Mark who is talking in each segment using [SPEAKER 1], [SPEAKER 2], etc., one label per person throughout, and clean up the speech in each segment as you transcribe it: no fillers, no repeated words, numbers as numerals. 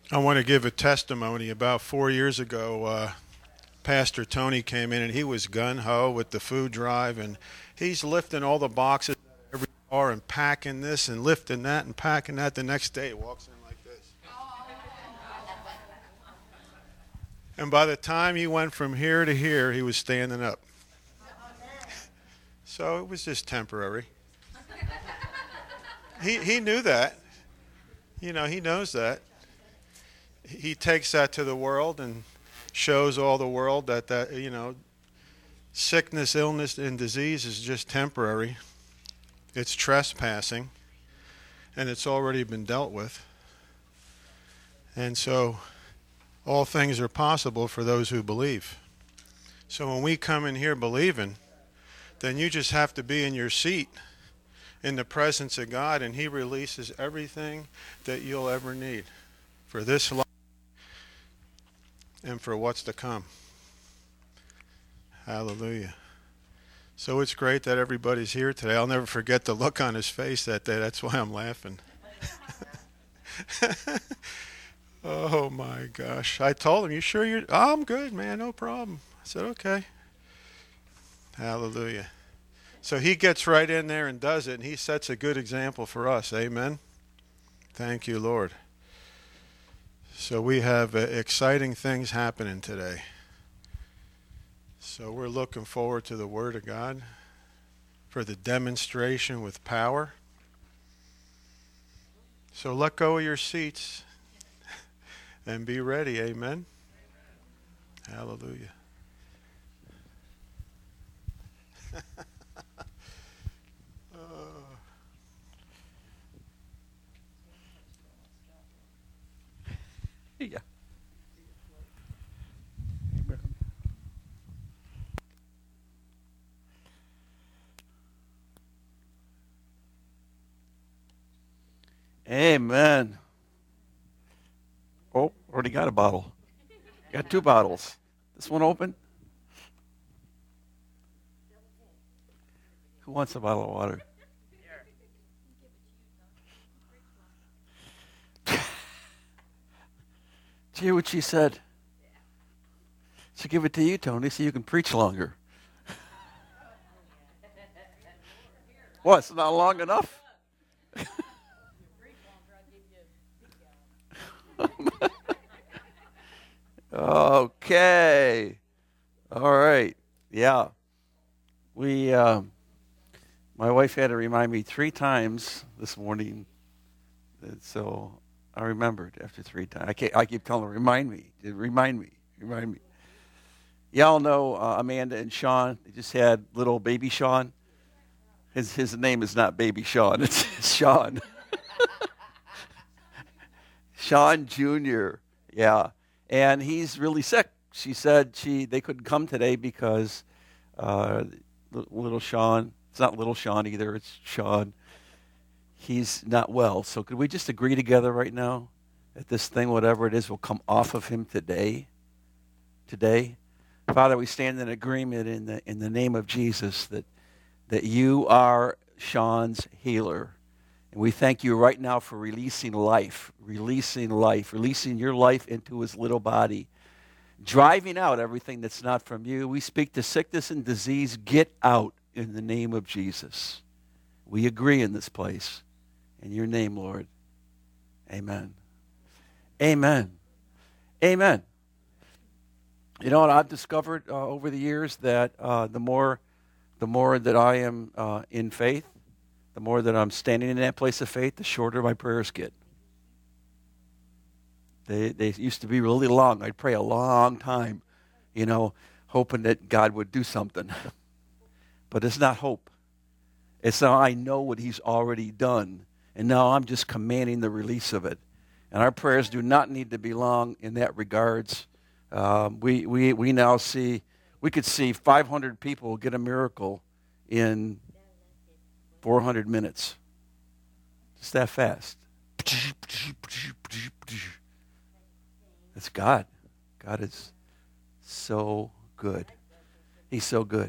[SPEAKER 1] I want to give a testimony. About 4 years ago, Pastor Tony came in and he was gun ho with the food drive, and he's lifting all the boxes out of every car and packing this and lifting that and packing that. The next day, he walks in like this. And by the time he went from here to here, he was standing up. So it was just temporary. He knew that. He knows that. He takes that to the world and shows all the world that sickness, illness, and disease is just temporary. It's trespassing, and it's already been dealt with. And so all things are possible for those who believe. So when we come in here believing, then you just have to be in your seat in the presence of God, and He releases everything that you'll ever need for this life and for what's to come. Hallelujah. So it's great that everybody's here today. I'll never forget the look on his face that day. That's why I'm laughing. Oh my gosh. I told him, "You sure you're..." "Oh, I'm good, man. No problem." I said, "Okay." Hallelujah. So he gets right in there and does it, and he sets a good example for us. Amen. Thank you, Lord. So we have exciting things happening today. So we're looking forward to the Word of God for the demonstration with power. So let go of your seats and be ready. Amen. Hallelujah.
[SPEAKER 2] Yeah. Amen. Oh, already got a bottle. Got two bottles. This one open? Who wants a bottle of water? Did you hear what she said? She'll give it to you, Tony, so you can preach longer. What, it's not long enough? Okay. All right. Yeah. My wife had to remind me 3 times this morning. So I remembered after 3 times. I keep telling her, remind me. Y'all know Amanda and Sean. They just had little baby Sean. His name is not baby Sean. It's Sean. Sean Jr. Yeah. And he's really sick. She said they couldn't come today because little Sean, it's not little Sean either, it's Sean. He's not well. So could we just agree together right now that this thing, whatever it is, will come off of him today? Today. Father, we stand in agreement in the name of Jesus that you are Sean's healer. And we thank you right now for releasing your life into his little body, driving out everything that's not from you. We speak to sickness and disease, get out in the name of Jesus. We agree in this place. In your name, Lord. Amen. Amen. Amen. You know what I've discovered over the years, that the more that I am in faith, the more that I'm standing in that place of faith, the shorter my prayers get. They used to be really long. I'd pray a long time, hoping that God would do something. But it's not hope. It's now I know what he's already done, and now I'm just commanding the release of it. And our prayers do not need to be long in that regards. We now see, we could see 500 people get a miracle in 400 minutes. Just that fast. It's God. God is so good. He's so good.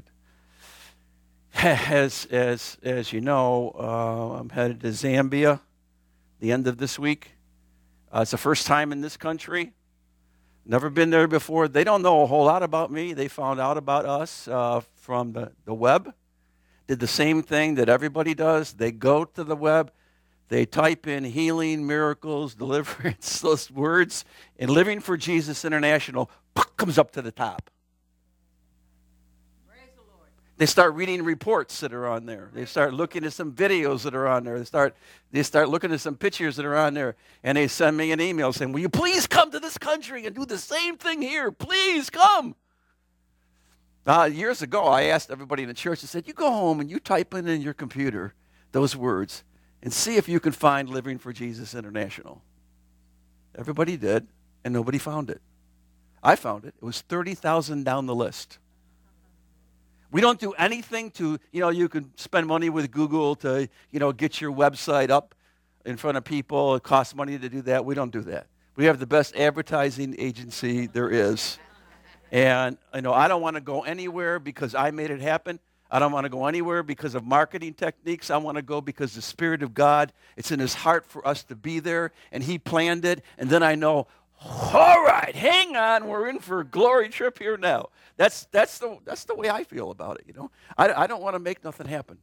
[SPEAKER 2] As you know, I'm headed to Zambia the end of this week. It's the first time in this country. Never been there before. They don't know a whole lot about me. They found out about us from the web. Did the same thing that everybody does. They go to the web. They type in healing, miracles, deliverance, those words, and Living for Jesus International comes up to the top.
[SPEAKER 3] Praise the Lord.
[SPEAKER 2] They start reading reports that are on there. They start looking at some videos that are on there. They start looking at some pictures that are on there. And they send me an email saying, will you please come to this country and do the same thing here? Please come. Years ago, I asked everybody in the church, I said, you go home and you type in your computer those words and see if you can find Living for Jesus International. Everybody did, and nobody found it. I found it. It was 30,000 down the list. We don't do anything to, you can spend money with Google to, get your website up in front of people. It costs money to do that. We don't do that. We have the best advertising agency there is. And, I don't want to go anywhere because I made it happen. I don't want to go anywhere because of marketing techniques. I want to go because the Spirit of God, it's in His heart for us to be there, and He planned it. And then I know, all right, hang on, we're in for a glory trip here now. That's the way I feel about it. I don't want to make nothing happen.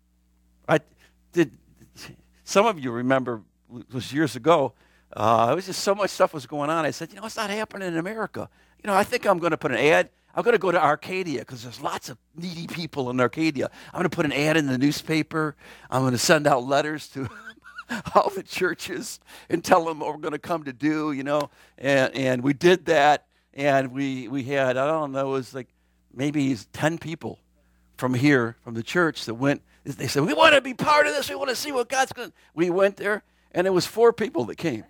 [SPEAKER 2] Some of you remember it was years ago. It was just so much stuff was going on. I said, it's not happening in America. I think I'm going to put an ad. I'm going to go to Arcadia because there's lots of needy people in Arcadia. I'm going to put an ad in the newspaper. I'm going to send out letters to all the churches and tell them what we're going to come to do, And we did that, and we had, I don't know, it was like maybe 10 people from here, from the church that went. They said, we want to be part of this. We want to see what God's going to. We went there, and it was 4 people that came.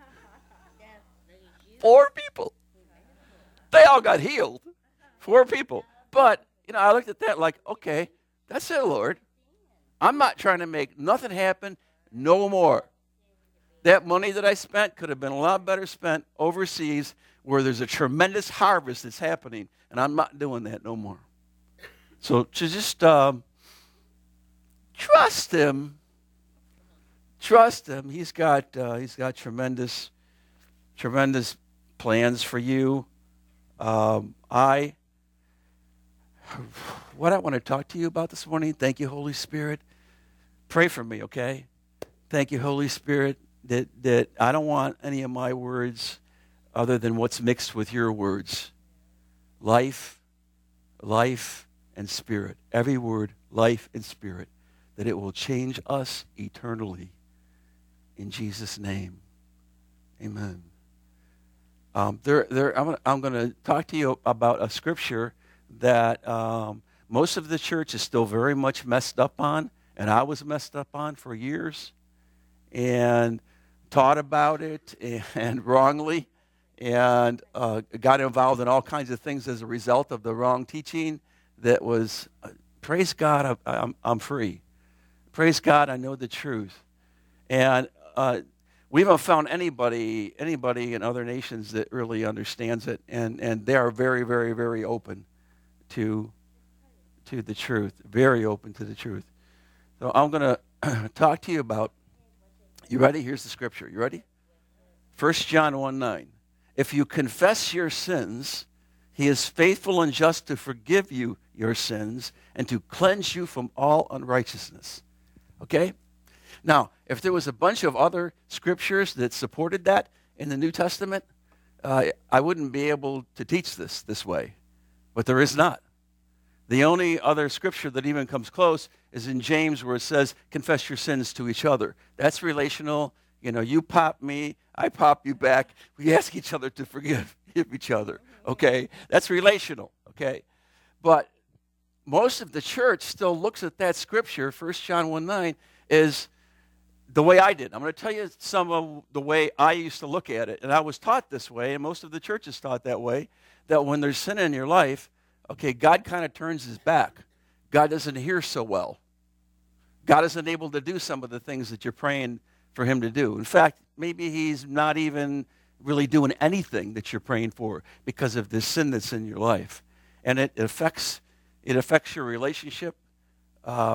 [SPEAKER 2] 4 people. They all got healed. 4 people. But, I looked at that like, okay, that's it, Lord. I'm not trying to make nothing happen no more. That money that I spent could have been a lot better spent overseas where there's a tremendous harvest that's happening, and I'm not doing that no more. So to just trust Him. Trust Him. He's got tremendous plans for you. What I want to talk to you about this morning, thank you, Holy Spirit. Pray for me, okay? Thank you, Holy Spirit, that I don't want any of my words other than what's mixed with your words. Life, and spirit. Every word, life and spirit, that it will change us eternally. In Jesus' name, amen. I'm going to talk to you about a scripture that most of the church is still very much messed up on, and I was messed up on for years, and taught about it and wrongly, and got involved in all kinds of things as a result of the wrong teaching. That was, praise God, I'm free. Praise God, I know the truth, and we haven't found anybody in other nations that really understands it, and they are very, very, very open to the truth, very open to the truth. So I'm going to talk to you about, you ready? Here's the scripture. You ready? 1 John 1:9. If you confess your sins, He is faithful and just to forgive you your sins and to cleanse you from all unrighteousness. Okay? Now, if there was a bunch of other scriptures that supported that in the New Testament, I wouldn't be able to teach this way. But there is not. The only other scripture that even comes close is in James, where it says, confess your sins to each other. That's relational. You pop me, I pop you back. We ask each other to forgive each other. Okay? That's relational. Okay? But most of the church still looks at that scripture, 1 John 1:9, is the way I did. I'm going to tell you some of the way I used to look at it. And I was taught this way, and most of the churches taught that way, that when there's sin in your life, okay, God kind of turns His back. God doesn't hear so well. God isn't able to do some of the things that you're praying for Him to do. In fact, maybe He's not even really doing anything that you're praying for because of the sin that's in your life. And it affects your relationship.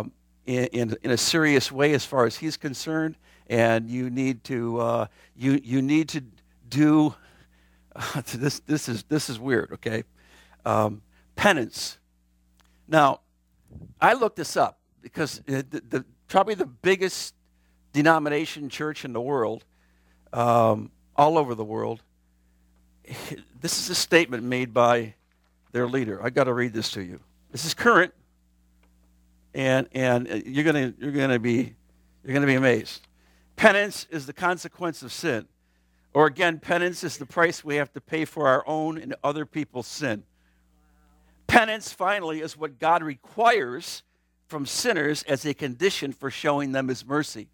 [SPEAKER 2] in a serious way as far as he's concerned, and you need to you need to do this is weird, okay? Penance. Now, I looked this up because probably the biggest denomination church in the world, all over the world. This is a statement made by their leader. I got to read this to you. This is current, and you're gonna be amazed. Penance is the consequence of sin, or again, penance is the price we have to pay for our own and other people's sin. Penance, finally, is what God requires from sinners as a condition for showing them His mercy.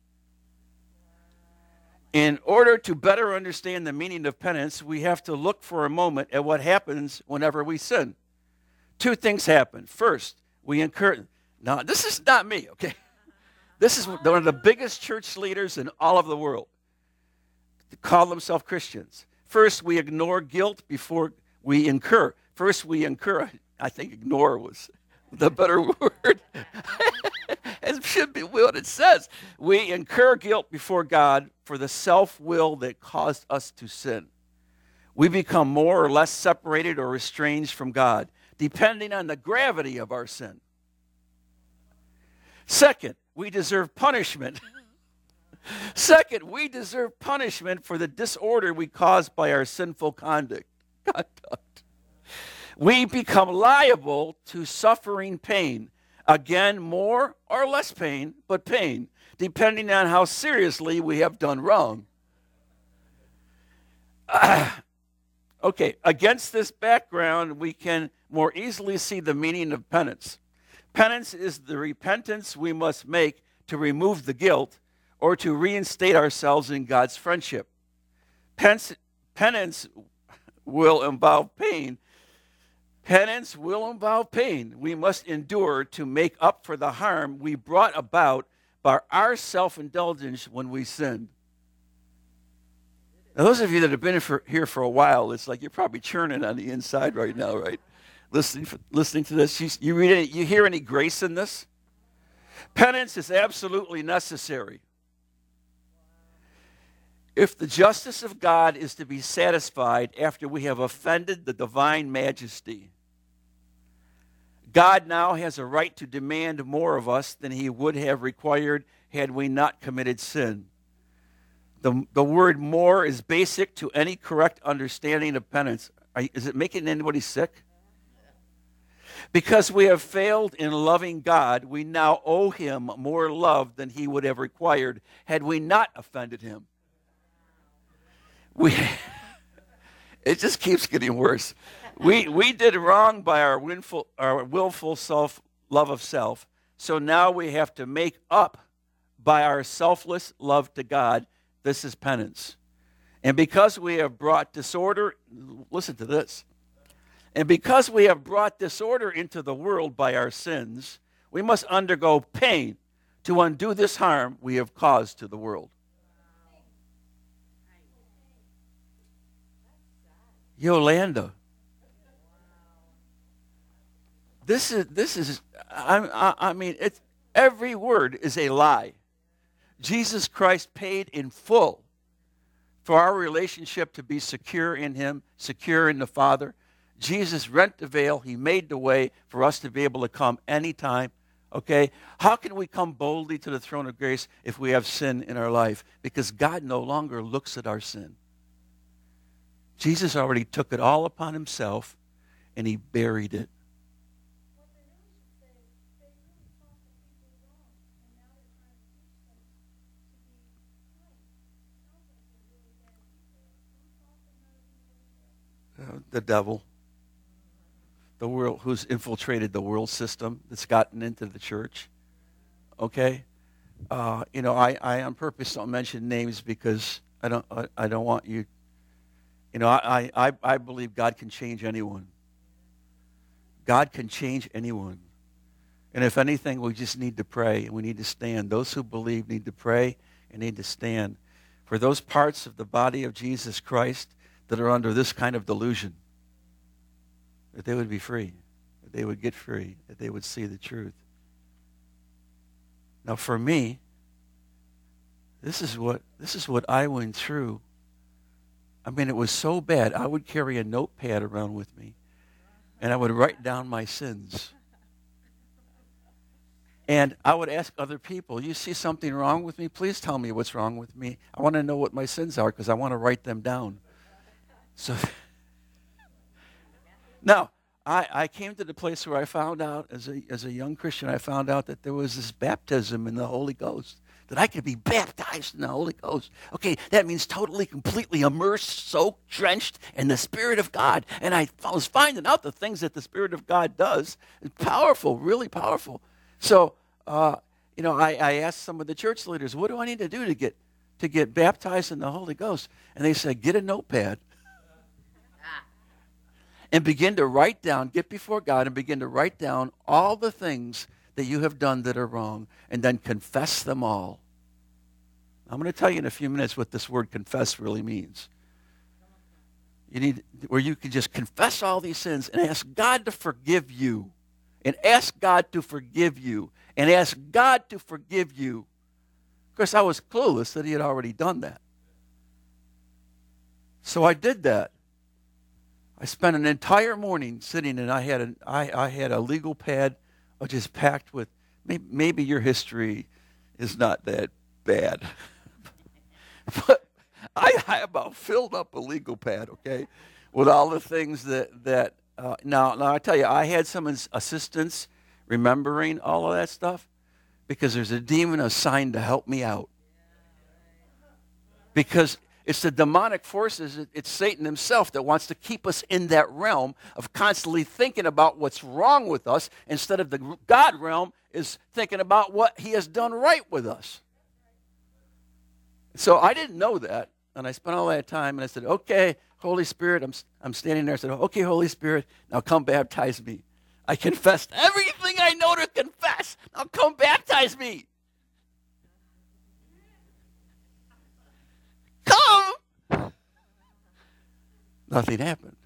[SPEAKER 2] In order to better understand the meaning of penance, we have to look for a moment at what happens whenever we sin. Two things happen. First, we incur... Now, this is not me, okay? This is one of the biggest church leaders in all of the world. They call themselves Christians. First, we ignore guilt before we incur. First, we incur. I think ignore was the better word. It should be what it says. We incur guilt before God for the self-will that caused us to sin. We become more or less separated or estranged from God, depending on the gravity of our sin. Second, we deserve punishment. Second, we deserve punishment for the disorder we caused by our sinful conduct. We become liable to suffering pain. Again, more or less pain, but pain, depending on how seriously we have done wrong. Okay, against this background, we can more easily see the meaning of penance. Penance is the repentance we must make to remove the guilt or to reinstate ourselves in God's friendship. Penance will involve pain. Penance will involve pain we must endure to make up for the harm we brought about by our self-indulgence when we sinned. Now, those of you that have been here for a while, it's like you're probably churning on the inside right now, right? Listening to this. You read it, you hear any grace in this? Penance is absolutely necessary. If the justice of God is to be satisfied after we have offended the divine majesty, God now has a right to demand more of us than He would have required had we not committed sin. The word more is basic to any correct understanding of penance. Is it making anybody sick? Because we have failed in loving God, we now owe Him more love than He would have required had we not offended Him. It just keeps getting worse. We did wrong by our willful love of self, so now we have to make up by our selfless love to God. This is penance. And because we have brought disorder, listen to this, and because we have brought disorder into the world by our sins, we must undergo pain to undo this harm we have caused to the world. Yolanda. This is I mean, it's every word is a lie. Jesus Christ paid in full for our relationship to be secure in Him, secure in the Father. Jesus rent the veil. He made the way for us to be able to come anytime. Okay? How can we come boldly to the throne of grace if we have sin in our life? Because God no longer looks at our sin. Jesus already took it all upon Himself, and He buried it. The devil, the world, who's infiltrated the world system, that's gotten into the church. Okay, I on purpose don't mention names because I don't want you. I believe God can change anyone. God can change anyone. And if anything, we just need to pray and we need to stand. Those who believe need to pray and need to stand for those parts of the body of Jesus Christ that are under this kind of delusion, that they would be free, that they would get free, that they would see the truth. Now for me, this is what I went through. I mean, it was so bad. I would carry a notepad around with me, and I would write down my sins. And I would ask other people, you see something wrong with me? Please tell me what's wrong with me. I want to know what my sins are because I want to write them down. So now, I came to the place where I found out, as a young Christian, I found out that there was this baptism in the Holy Ghost, that I could be baptized in the Holy Ghost. Okay, that means totally, completely immersed, soaked, drenched in the Spirit of God. And I was finding out the things that the Spirit of God does. It's powerful, really powerful. So, I asked some of the church leaders, what do I need to do to get baptized in the Holy Ghost? And they said, get a notepad and begin to write down, get before God and begin to write down all the things that you have done that are wrong, and then confess them all. I'm going to tell you in a few minutes what this word confess really means. Where you can just confess all these sins and ask God to forgive you. And ask God to forgive you. And ask God to forgive you. Of course, I was clueless that he had already done that. So I did that. I spent an entire morning sitting, and I had a legal pad just packed with, maybe your history is not that bad. But I about filled up a legal pad, okay, with all the things that now I tell you, I had some assistance remembering all of that stuff because there's a demon assigned to help me out. Because it's the demonic forces, it's Satan himself that wants to keep us in that realm of constantly thinking about what's wrong with us instead of the God realm is thinking about what he has done right with us. So I didn't know that, and I spent all that time, and I said, okay, Holy Spirit, I'm standing there. I said, okay, Holy Spirit, now come baptize me. I confessed everything I know to confess. Now come baptize me. Come. Nothing happened.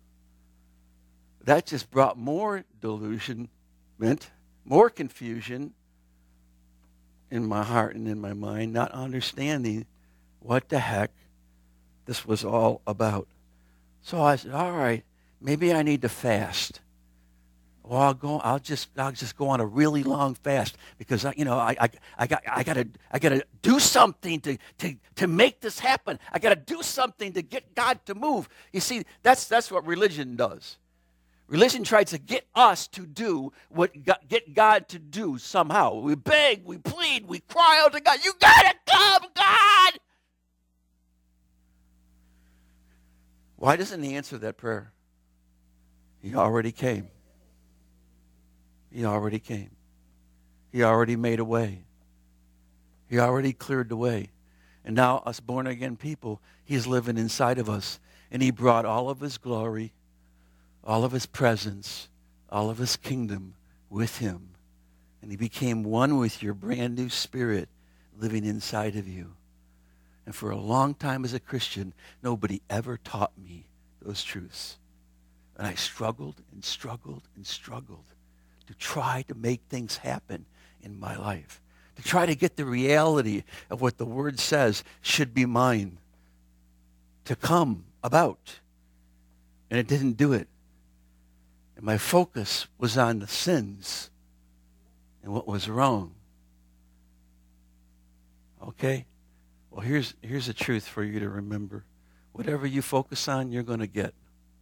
[SPEAKER 2] That just brought more delusion, more confusion in my heart and in my mind, not understanding what the heck this was all about. So I said, all right, maybe I need to fast. Well, I'll just go on a really long fast because I gotta do something to make this happen. I gotta do something to get God to move. You see, that's what religion does. Religion tries to get us to do get God to do somehow. We beg, we plead, we cry out to God. You gotta come, God. Why doesn't he answer that prayer? He already came. He already came. He already made a way. He already cleared the way. And now us born-again people, he's living inside of us. And he brought all of his glory, all of his presence, all of his kingdom with him. And he became one with your brand new spirit living inside of you. And for a long time as a Christian, nobody ever taught me those truths. And I struggled and struggled and struggled to try to make things happen in my life, to try to get the reality of what the Word says should be mine to come about. And it didn't do it. And my focus was on the sins and what was wrong. Okay? Well, here's the truth for you to remember. Whatever you focus on, you're going to get.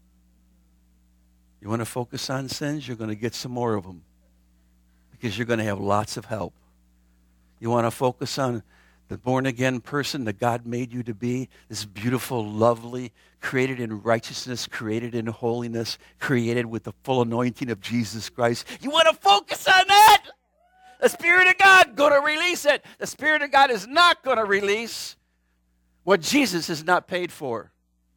[SPEAKER 2] You want to focus on sins, you're going to get some more of them because you're going to have lots of help. You want to focus on the born-again person that God made you to be, this beautiful, lovely, created in righteousness, created in holiness, created with the full anointing of Jesus Christ. You want to focus on that? The Spirit of God going to release it. The Spirit of God is not going to release what Jesus has not paid for.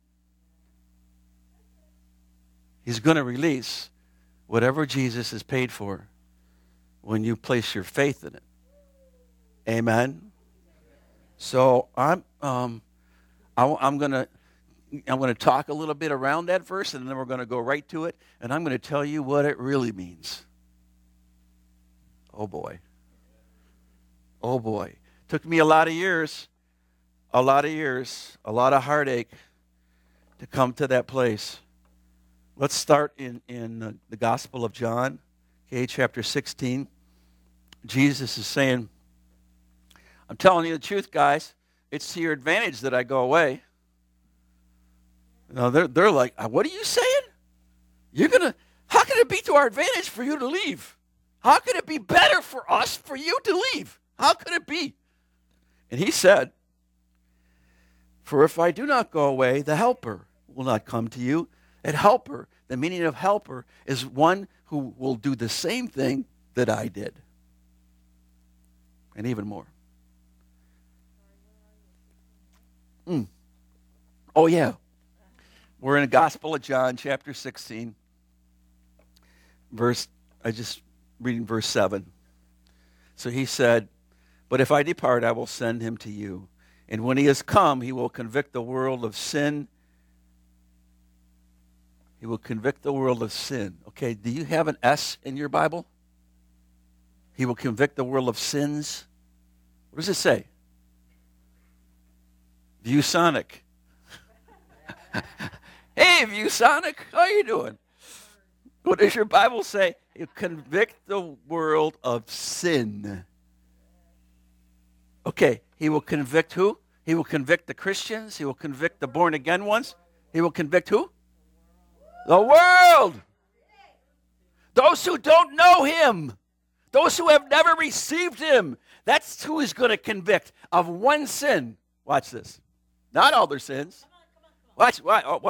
[SPEAKER 2] He's going to release whatever Jesus has paid for when you place your faith in it. Amen. So I'm going to talk a little bit around that verse, and then we're going to go right to it, and I'm going to tell you what it really means. Oh boy. Oh boy. Took me a lot of years, a lot of heartache to come to that place. Let's start in the Gospel of John, okay, chapter 16. Jesus is saying, I'm telling you the truth, guys. It's to your advantage that I go away. Now they're like, what are you saying? How can it be to our advantage for you to leave? How can it be better for us for you to leave? How could it be? And he said, for if I do not go away, the helper will not come to you. And helper, the meaning of helper, is one who will do the same thing that I did. And even more. Oh, yeah. We're in the Gospel of John, chapter 16. Reading verse 7. So he said, but if I depart, I will send him to you. And when he has come, he will convict the world of sin. He will convict the world of sin. Okay, do you have an S in your Bible? He will convict the world of sins. What does it say? ViewSonic. Hey, ViewSonic, how are you doing? What does your Bible say? He'll convict the world of sin. Okay, he will convict who? He will convict the Christians. He will convict the born-again ones. He will convict who? The world. Those who don't know him. Those who have never received him. That's who he's going to convict of one sin. Watch this. Not all their sins. Watch.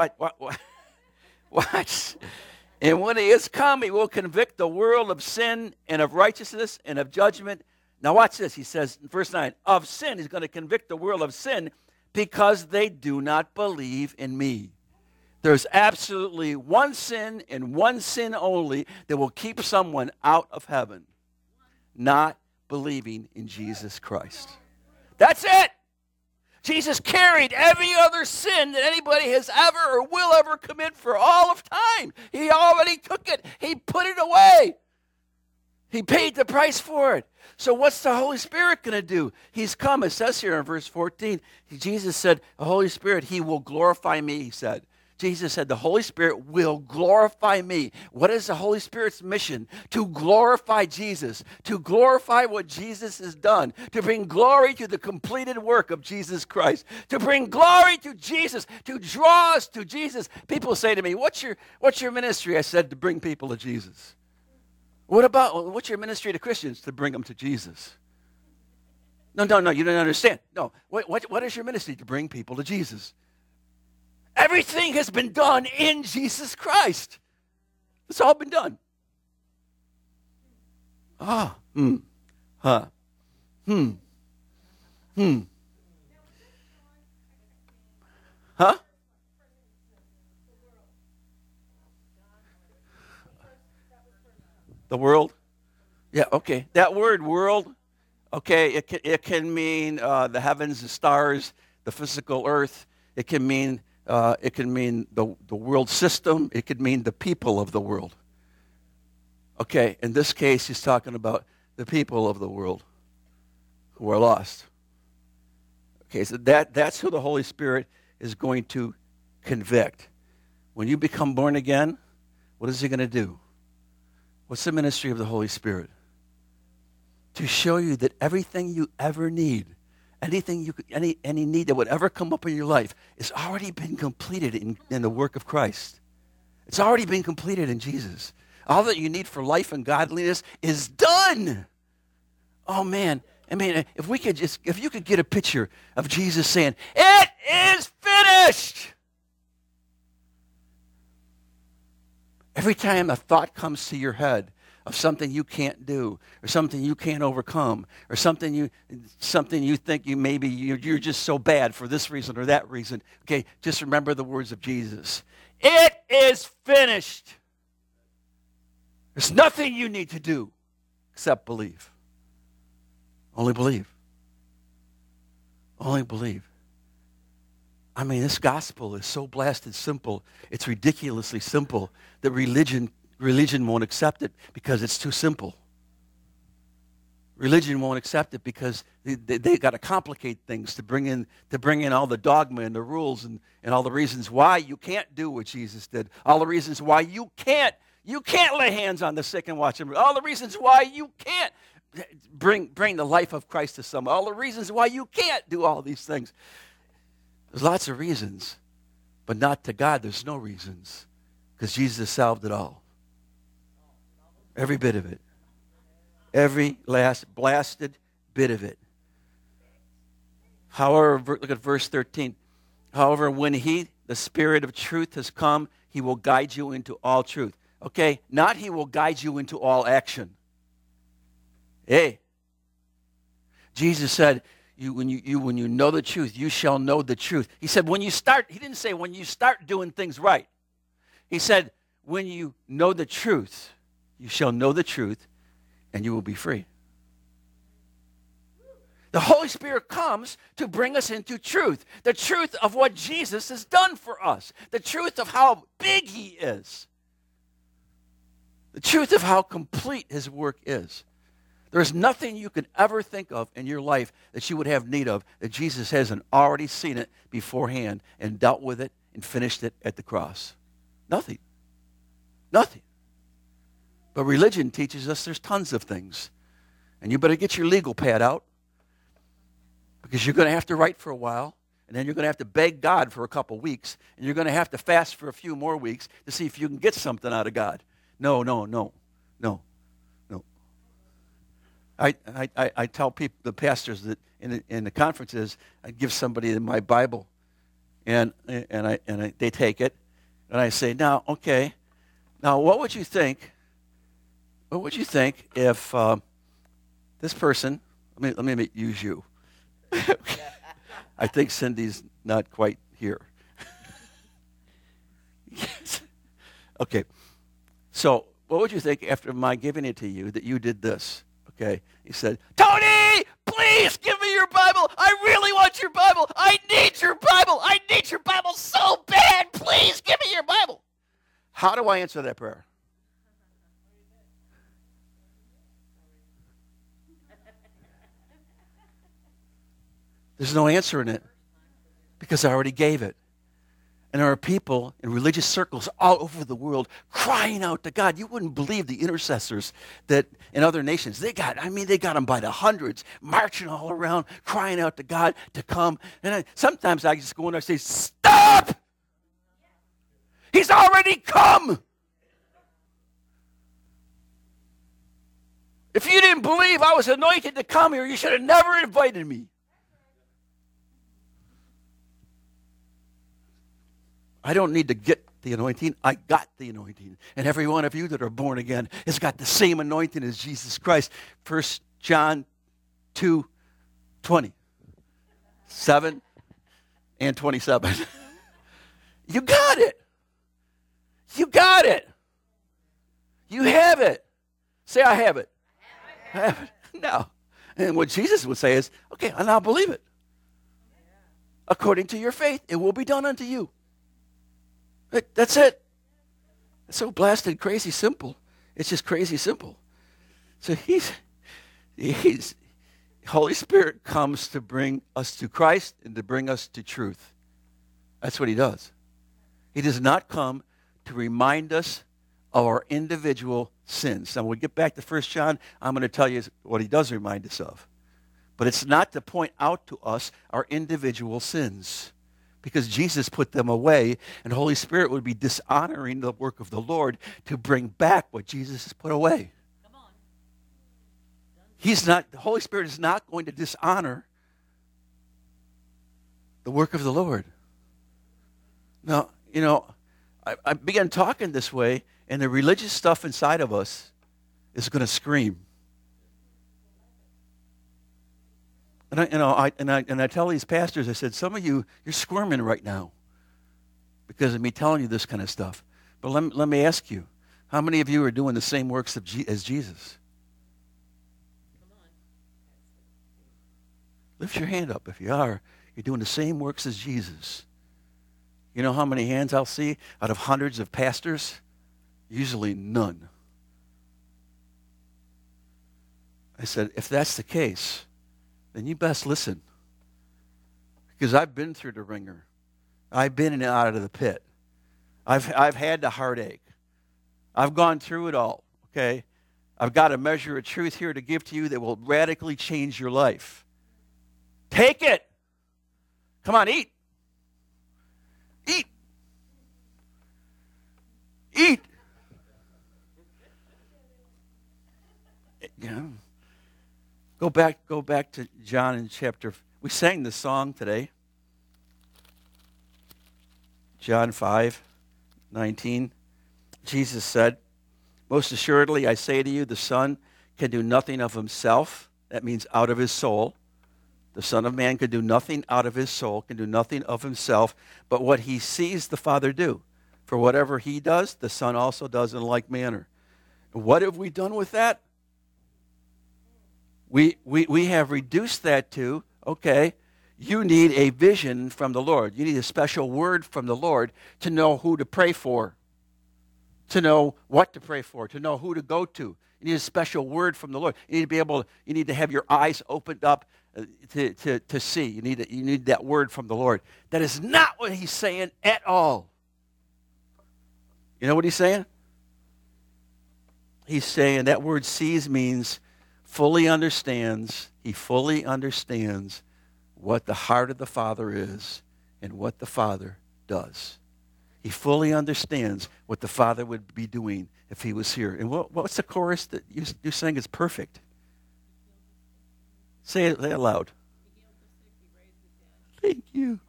[SPEAKER 2] Watch. And when he is come, he will convict the world of sin and of righteousness and of judgment. Now watch this. He says in verse 9, of sin. He's going to convict the world of sin because they do not believe in me. There's absolutely one sin and one sin only that will keep someone out of heaven. Not believing in Jesus Christ. That's it. Jesus carried every other sin that anybody has ever or will ever commit for all of time. He already took it. He put it away. He paid the price for it. So what's the Holy Spirit going to do? He's come. It says here in verse 14, Jesus said, the Holy Spirit, he will glorify me, he said. Jesus said, the Holy Spirit will glorify me. What is the Holy Spirit's mission? To glorify Jesus, to glorify what Jesus has done, to bring glory to the completed work of Jesus Christ, to bring glory to Jesus, to draw us to Jesus. People say to me, what's your ministry? I said, to bring people to Jesus. What's your ministry to Christians? To bring them to Jesus. No, you don't understand. No, what is your ministry? To bring people to Jesus. Everything has been done in Jesus Christ. It's all been done. Huh? The world? Yeah, okay. That word world, okay, it can mean the heavens, the stars, the physical earth. It can mean the world system. It could mean the people of the world. Okay, in this case, he's talking about the people of the world who are lost. Okay, so that's who the Holy Spirit is going to convict. When you become born again, what is he going to do? What's the ministry of the Holy Spirit? To show you that everything you ever need, anything any need that would ever come up in your life has already been completed in the work of Christ. It's already been completed in Jesus. All that you need for life and godliness is done. Oh man, I mean, if you could get a picture of Jesus saying, "It is finished." Every time a thought comes to your head of something you can't do, or something you can't overcome, or something you think you're just so bad for this reason or that reason, okay, just remember the words of Jesus. It is finished. There's nothing you need to do except believe. Only believe. Only believe. I mean, this gospel is so blasted simple. It's ridiculously simple that religion won't accept it because it's too simple. Religion won't accept it because they got to complicate things to bring in all the dogma and the rules and all the reasons why you can't do what Jesus did. All the reasons why you can't lay hands on the sick and watch them. All the reasons why you can't bring the life of Christ to someone. All the reasons why you can't do all these things. There's lots of reasons, but not to God. There's no reasons because Jesus solved it all. Every bit of it. Every last blasted bit of it. However, look at verse 13. However, when he, the Spirit of truth, has come, he will guide you into all truth. Okay, not he will guide you into all action. Hey, Jesus said, when you know the truth, you shall know the truth. He said, when you start, he didn't say when you start doing things right. He said, when you know the truth, you shall know the truth, and you will be free. The Holy Spirit comes to bring us into truth. The truth of what Jesus has done for us. The truth of how big he is. The truth of how complete his work is. There's nothing you could ever think of in your life that you would have need of that Jesus hasn't already seen it beforehand and dealt with it and finished it at the cross. Nothing. Nothing. But religion teaches us there's tons of things. And you better get your legal pad out because you're going to have to write for a while, and then you're going to have to beg God for a couple weeks, and you're going to have to fast for a few more weeks to see if you can get something out of God. No. I tell people, the pastors that in the conferences, I give somebody my Bible, and they take it, and I say, now, okay, now what would you think? What would you think if this person? Let me use you. I think Cindy's not quite here. Yes. Okay. So, what would you think after my giving it to you that you did this? Okay. He said, Tony, please give me your Bible. I really want your Bible. I need your Bible. I need your Bible so bad. Please give me your Bible. How do I answer that prayer? There's no answer in it because I already gave it. And there are people in religious circles all over the world crying out to God. You wouldn't believe the intercessors that in other nations, they got them by the hundreds, marching all around, crying out to God to come. And sometimes I just go in there and say, stop! He's already come! If you didn't believe I was anointed to come here, you should have never invited me. I don't need to get the anointing. I got the anointing. And every one of you that are born again has got the same anointing as Jesus Christ. 1 John 2:20. 7 and 27. You got it. You got it. You have it. Say, I have it. I have it. No. And what Jesus would say is, okay, I now believe it. According to your faith, it will be done unto you. That's it. It's so blasted crazy simple. It's just crazy simple. So he's Holy Spirit comes to bring us to Christ and to bring us to truth. That's what he does. He does not come to remind us of our individual sins. Now, when we get back to 1 John, I'm going to tell you what he does remind us of. But it's not to point out to us our individual sins, because Jesus put them away, and Holy Spirit would be dishonoring the work of the Lord to bring back what Jesus has put away. Come on. The Holy Spirit is not going to dishonor the work of the Lord. Now, I began talking this way, and the religious stuff inside of us is going to scream. And I tell these pastors, I said, some of you, you're squirming right now because of me telling you this kind of stuff. But let me ask you, how many of you are doing the same works as Jesus? Come on. Lift your hand up if you are. You're doing the same works as Jesus. You know how many hands I'll see out of hundreds of pastors? Usually none. I said, if that's the case, then you best listen. Because I've been through the ringer. I've been in and out of the pit. I've had the heartache. I've gone through it all, okay? I've got a measure of truth here to give to you that will radically change your life. Take it. Come on, eat. Eat. Eat. Yeah. Go back to John in chapter. We sang the song today. John 5:19. Jesus said, most assuredly I say to you, the Son can do nothing of himself. That means out of his soul. The Son of Man can do nothing out of his soul, can do nothing of himself, but what he sees the Father do. For whatever he does, the Son also does in like manner. And what have we done with that? We have reduced that to, okay, you need a vision from the Lord. You need a special word from the Lord to know who to pray for, to know what to pray for, to know who to go to. You need a special word from the Lord. You need to have your eyes opened up to see. You need that word from the Lord. That is not what he's saying at all. You know what he's saying? He's saying that word sees means fully understands. He fully understands what the heart of the Father is and what the Father does. He fully understands what the Father would be doing if he was here. And what's the chorus that you sang is perfect? Say it loud. Thank you.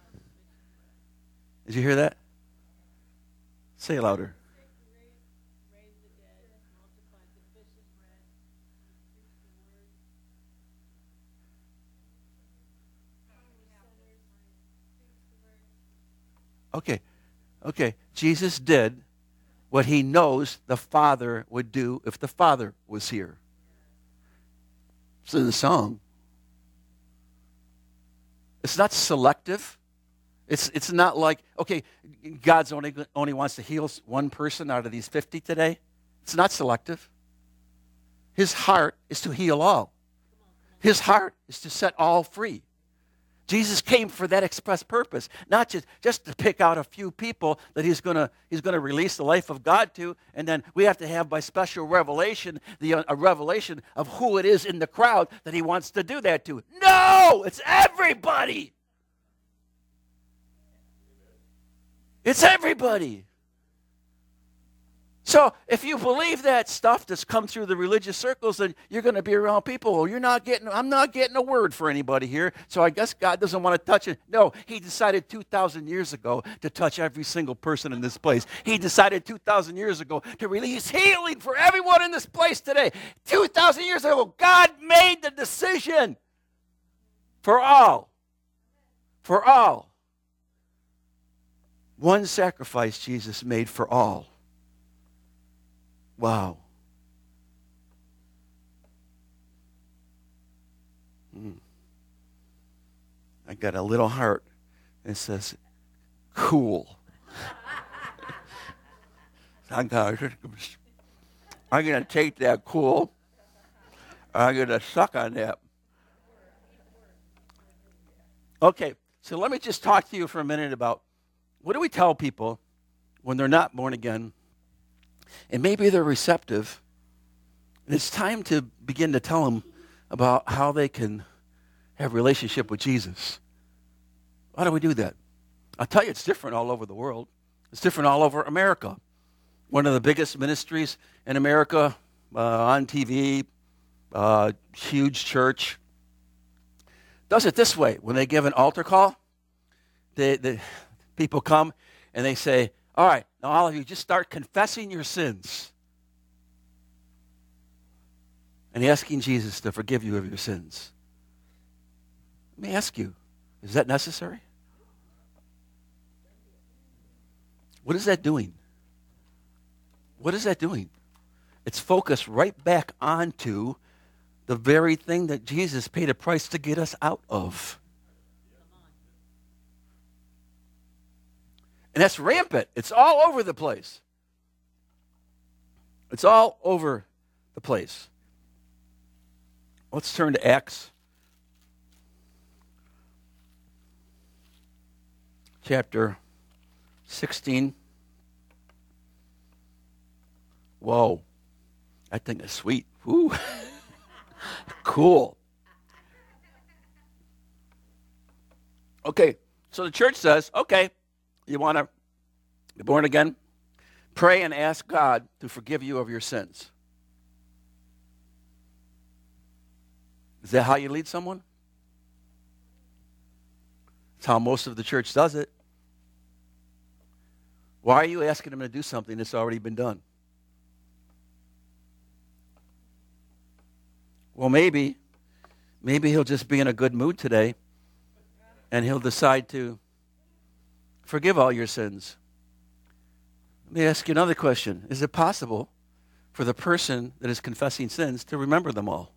[SPEAKER 2] Did you hear that? Say it louder. Okay. Jesus did what he knows the Father would do if the Father was here. It's in the song. It's not selective. It's not like, okay, God's only wants to heal one person out of these 50 today. It's not selective. His heart is to heal all. His heart is to set all free. Jesus came for that express purpose, not just to pick out a few people that he's going to release the life of God to, and then we have to have by special revelation a revelation of who it is in the crowd that he wants to do that to. No, it's everybody. It's everybody. So if you believe that stuff that's come through the religious circles, then you're going to be around people. Oh, I'm not getting a word for anybody here, so I guess God doesn't want to touch it. No, he decided 2,000 years ago to touch every single person in this place. He decided 2,000 years ago to release healing for everyone in this place today. 2,000 years ago, God made the decision for all. For all. One sacrifice Jesus made for all. Wow. I got a little heart that says, cool. I'm going to take that cool. I'm going to suck on that. Okay, so let me just talk to you for a minute about what do we tell people when they're not born again? And maybe they're receptive. And it's time to begin to tell them about how they can have a relationship with Jesus. How do we do that? I'll tell you, it's different all over the world. It's different all over America. One of the biggest ministries in America, on TV, huge church, does it this way. When they give an altar call, the people come and they say, all right, now all of you just start confessing your sins and asking Jesus to forgive you of your sins. Let me ask you, is that necessary? What is that doing? What is that doing? It's focused right back onto the very thing that Jesus paid a price to get us out of. And that's rampant. It's all over the place. It's all over the place. Let's turn to Acts chapter 16. Whoa, that thing is sweet. Woo. Cool. Okay, so the church says, okay, you want to be born again? Pray and ask God to forgive you of your sins. Is that how you lead someone? That's how most of the church does it. Why are you asking them to do something that's already been done? Well, maybe he'll just be in a good mood today, and he'll decide to forgive all your sins. Let me ask you another question. Is it possible for the person that is confessing sins to remember them all?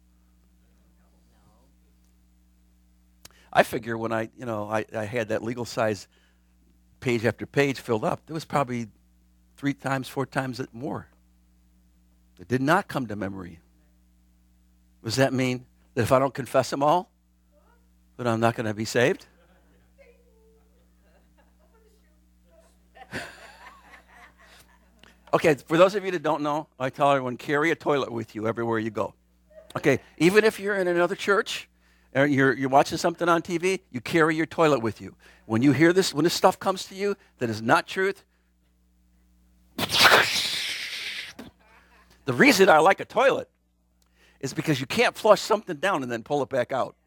[SPEAKER 2] I figure when I had that legal size page after page filled up, there was probably 3 times, 4 times more. It did not come to memory. Does that mean that if I don't confess them all, that I'm not going to be saved? Okay, for those of you that don't know, I tell everyone, carry a toilet with you everywhere you go. Okay, even if you're in another church, or you're watching something on TV, you carry your toilet with you. When you hear this, when this stuff comes to you that is not truth, the reason I like a toilet is because you can't flush something down and then pull it back out.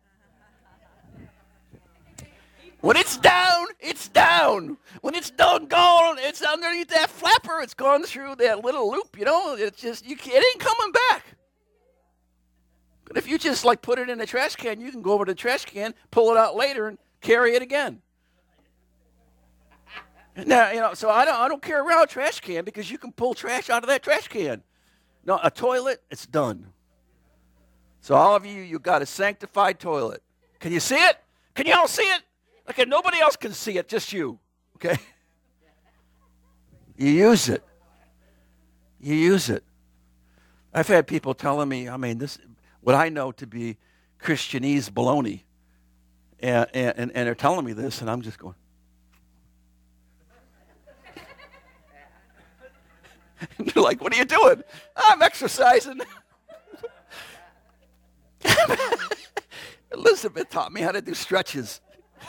[SPEAKER 2] When it's down, it's down. When it's done gone, it's underneath that flapper. It's gone through that little loop, It's just, it ain't coming back. But if you just put it in a trash can, you can go over to the trash can, pull it out later, and carry it again. Now, so I don't carry around a trash can because you can pull trash out of that trash can. No, a toilet, it's done. So all of you got a sanctified toilet. Can you see it? Can you all see it? Okay, nobody else can see it, just you. Okay? You use it. You use it. I've had people telling me, this what I know to be Christianese baloney. And they're telling me this, and I'm just going. They're like, what are you doing? I'm exercising. Elizabeth taught me how to do stretches.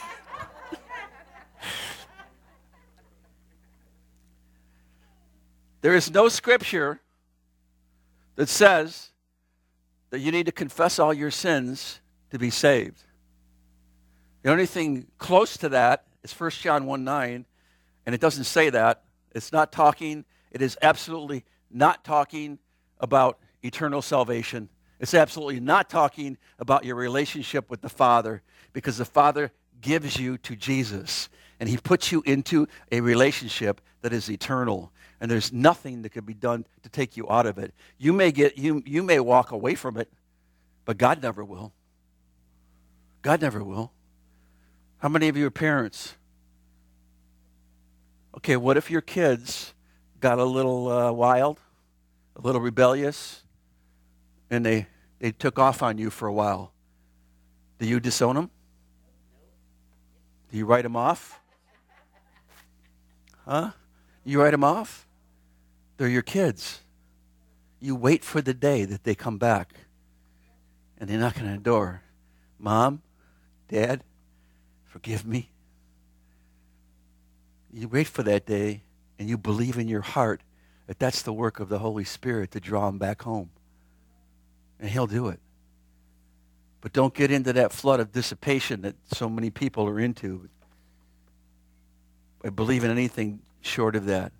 [SPEAKER 2] There is no scripture that says that you need to confess all your sins to be saved. The only thing close to that is 1 John 1:9, and it doesn't say that. It's not talking, it is absolutely not talking about eternal salvation. It's absolutely not talking about your relationship with the Father, because the Father gives you to Jesus, and he puts you into a relationship that is eternal. And there's nothing that can be done to take you out of it. You may walk away from it, but God never will. God never will. How many of you are parents? Okay, what if your kids got a little wild, a little rebellious, and they took off on you for a while? Do you disown them? Do you write them off? Huh? You write them off? They're your kids. You wait for the day that they come back and they knock on the door. Mom, Dad, forgive me. You wait for that day and you believe in your heart that that's the work of the Holy Spirit to draw them back home. And he'll do it. But don't get into that flood of dissipation that so many people are into. I believe in anything short of that.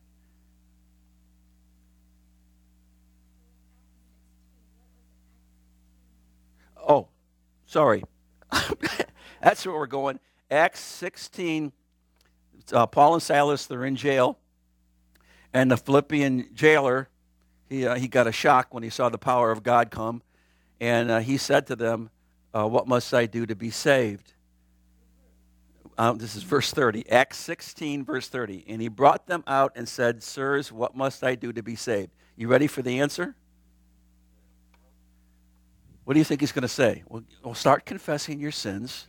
[SPEAKER 2] Oh, sorry. That's where we're going. Acts 16, Paul and Silas, they're in jail. And the Philippian jailer, he got a shock when he saw the power of God come. And he said to them, what must I do to be saved? This is verse 30. Acts 16, verse 30. And he brought them out and said, Sirs, what must I do to be saved? You ready for the answer? What do you think he's going to say? Well, start confessing your sins.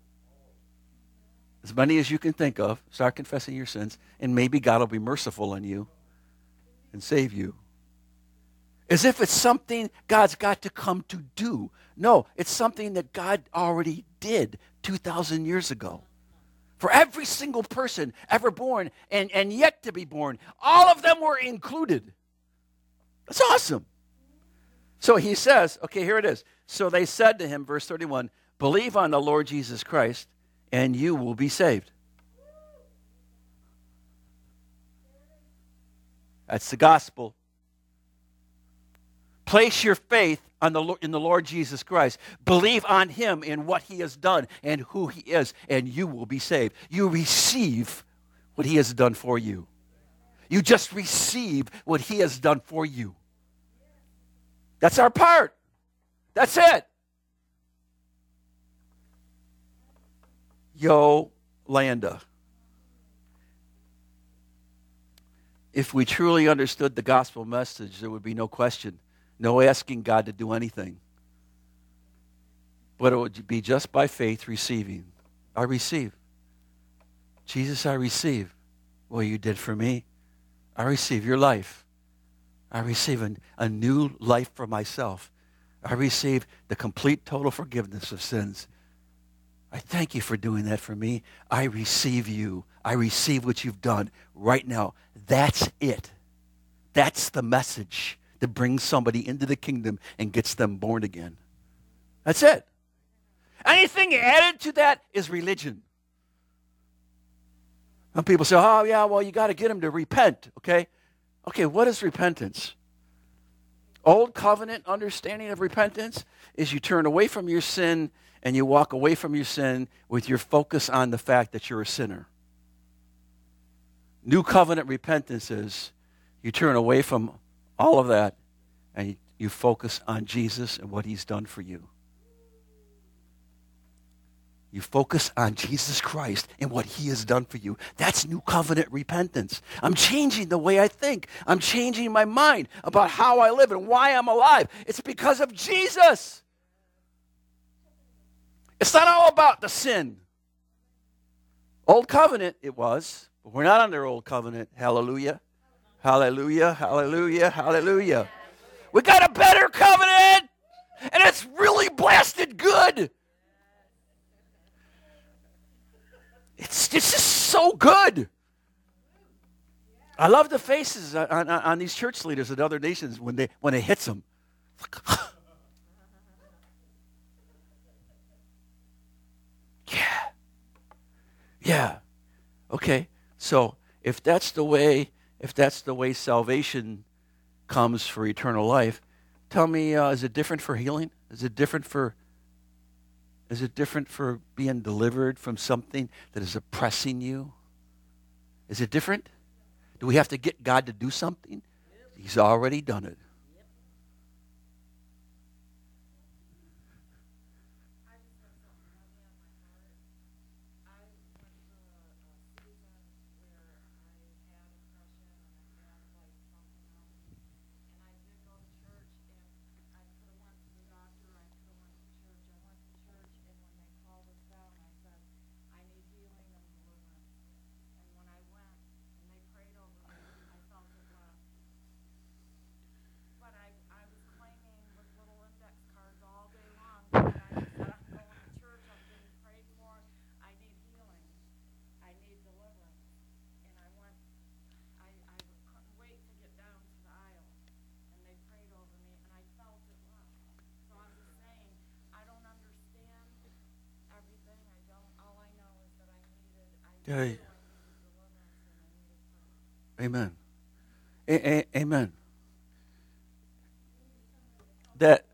[SPEAKER 2] As many as you can think of, start confessing your sins, and maybe God will be merciful on you and save you. As if it's something God's got to come to do. No, it's something that God already did 2,000 years ago. For every single person ever born and yet to be born, all of them were included. That's awesome. So he says, okay, here it is. So they said to him, verse 31, believe on the Lord Jesus Christ, and you will be saved. That's the gospel. Place your faith in the Lord Jesus Christ. Believe on him in what he has done and who he is, and you will be saved. You receive what he has done for you. You just receive what he has done for you. That's our part. That's it. Yolanda. If we truly understood the gospel message, there would be no question, no asking God to do anything. But it would be just by faith receiving. I receive. Jesus, I receive what you did for me. I receive your life. I receive a new life for myself. I receive the complete, total forgiveness of sins. I thank you for doing that for me. I receive you. I receive what you've done right now. That's it. That's the message that brings somebody into the kingdom and gets them born again. That's it. Anything added to that is religion. Some people say, oh, yeah, well, you got to get them to repent, okay? Okay, what is repentance? Old covenant understanding of repentance is you turn away from your sin and you walk away from your sin with your focus on the fact that you're a sinner. New covenant repentance is you turn away from all of that and you focus on Jesus and what he's done for you. You focus on Jesus Christ and what he has done for you. That's new covenant repentance. I'm changing the way I think. I'm changing my mind about how I live and why I'm alive. It's because of Jesus. It's not all about the sin. Old covenant it was, but we're not under old covenant. Hallelujah. Hallelujah. Hallelujah. Hallelujah. We got a better covenant, and it's really blasted good. It's just so good. I love the faces on these church leaders in other nations when it hits them. Yeah. Okay. So if that's the way salvation comes for eternal life, tell me, is it different for healing? Is it different for being delivered from something that is oppressing you? Is it different? Do we have to get God to do something? He's already done it. Amen. Amen. That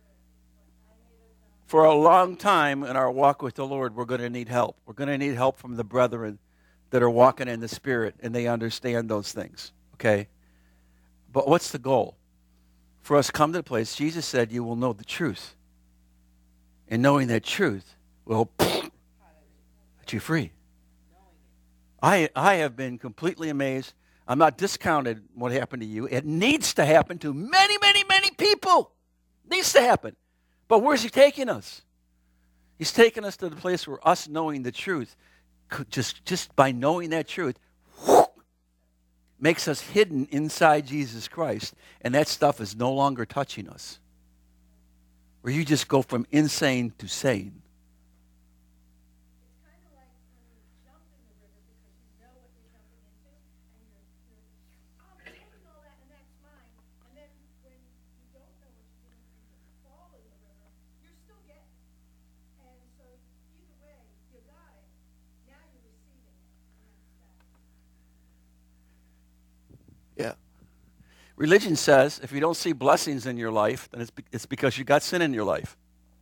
[SPEAKER 2] for a long time in our walk with the Lord, we're going to need help. We're going to need help from the brethren that are walking in the Spirit, and they understand those things, okay? But what's the goal? For us to come to the place, Jesus said, you will know the truth. And knowing that truth will set you free. I have been completely amazed. I'm not discounting what happened to you. It needs to happen to many, many, many people. It needs to happen. But where's he taking us? He's taking us to the place where us knowing the truth, just by knowing that truth, makes us hidden inside Jesus Christ, and that stuff is no longer touching us. Where you just go from insane to sane.
[SPEAKER 3] It's kind of like when you jump in the river because you know what you're jumping into, and I'm taking all that and that's mine. And then when you don't know what you're doing and you fall in the river, you're still getting it. And so either way, you got it. Now you're receiving it, and that's that.
[SPEAKER 2] Yeah. Religion says if you don't see blessings in your life, then it's because you got sin in your life.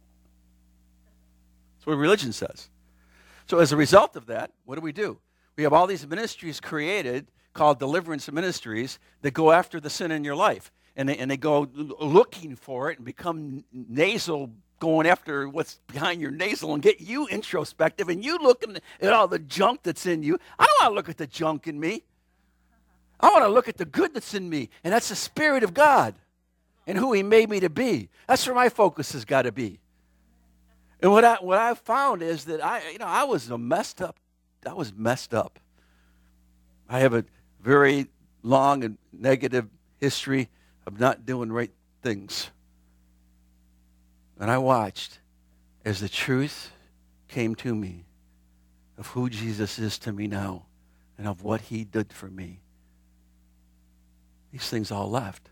[SPEAKER 2] That's what religion says. So as a result of that, what do? We have all these ministries created called deliverance ministries that go after the sin in your life. And they go looking for it and become nasal, going after what's behind your nasal and get you introspective and you looking at all the junk that's in you. I don't want to look at the junk in me. I want to look at the good that's in me, and that's the Spirit of God and who He made me to be. That's where my focus has got to be. And what I found is that I was messed up. I was messed up. I have a very long and negative history of not doing right things. And I watched as the truth came to me of who Jesus is to me now and of what He did for me. These things all left.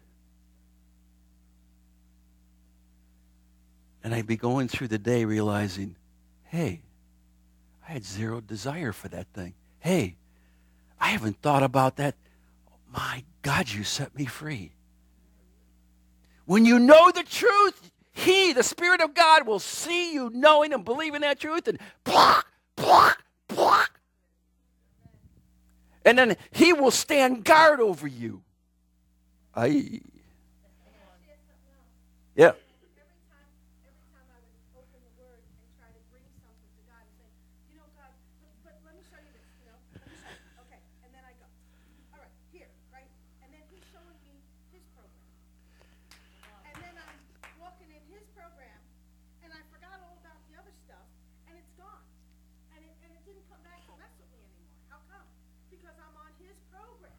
[SPEAKER 2] And I'd be going through the day realizing, hey, I had zero desire for that thing. Hey, I haven't thought about that. My God, you set me free. When you know the truth, He, the Spirit of God, will see you knowing and believing that truth and block, block, block. And then He will stand guard over you. Aye. Yeah.
[SPEAKER 3] Every time I would open the Word and try to bring something to God and say, God, but let me show you this, let me show you. Okay, and then I go, all right, here, right? And then He's showing me His program. And then I'm walking in His program, and I forgot all about the other stuff, and it's gone. And it didn't come back to mess with me anymore. How come? Because I'm on His program.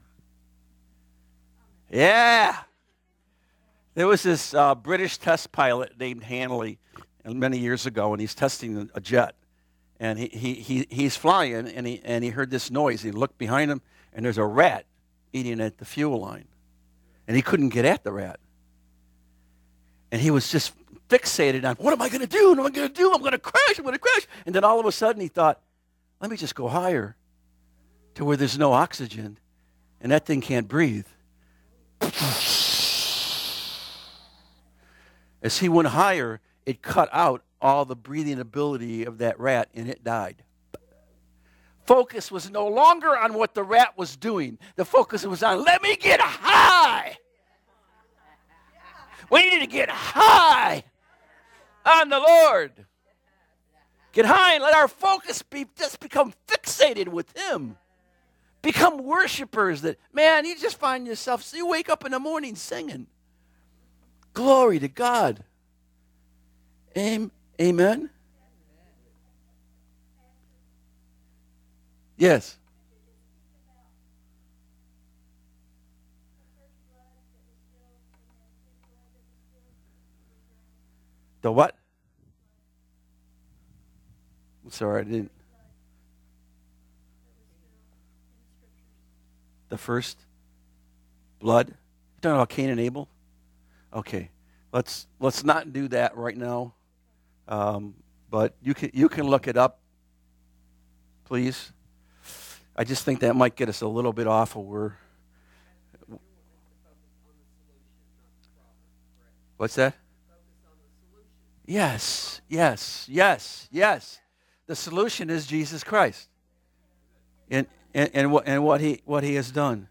[SPEAKER 2] Yeah. There was this British test pilot named Hanley many years ago, and he's testing a jet. And he's flying, and he heard this noise. He looked behind him, and there's a rat eating at the fuel line. And he couldn't get at the rat. And he was just fixated on, what am I going to do? What am I going to do? I'm going to crash. I'm going to crash. And then all of a sudden he thought, let me just go higher to where there's no oxygen, and that thing can't breathe. As he went higher, it cut out all the breathing ability of that rat, and it died. Focus was no longer on what the rat was doing. The focus was on, let me get high. We need to get high on the Lord. Get high and let our focus become fixated with Him. Become worshipers that, man, you just find yourself, you wake up in the morning singing. Glory to God. Amen? Yes. The what? I'm sorry, I didn't. The first blood? You're talking about Cain and Abel? Okay, let's not do that right now. But you can look it up, please. I just think that might get us a little bit off of where. What's that? Yes. The solution is Jesus Christ, and what he has done.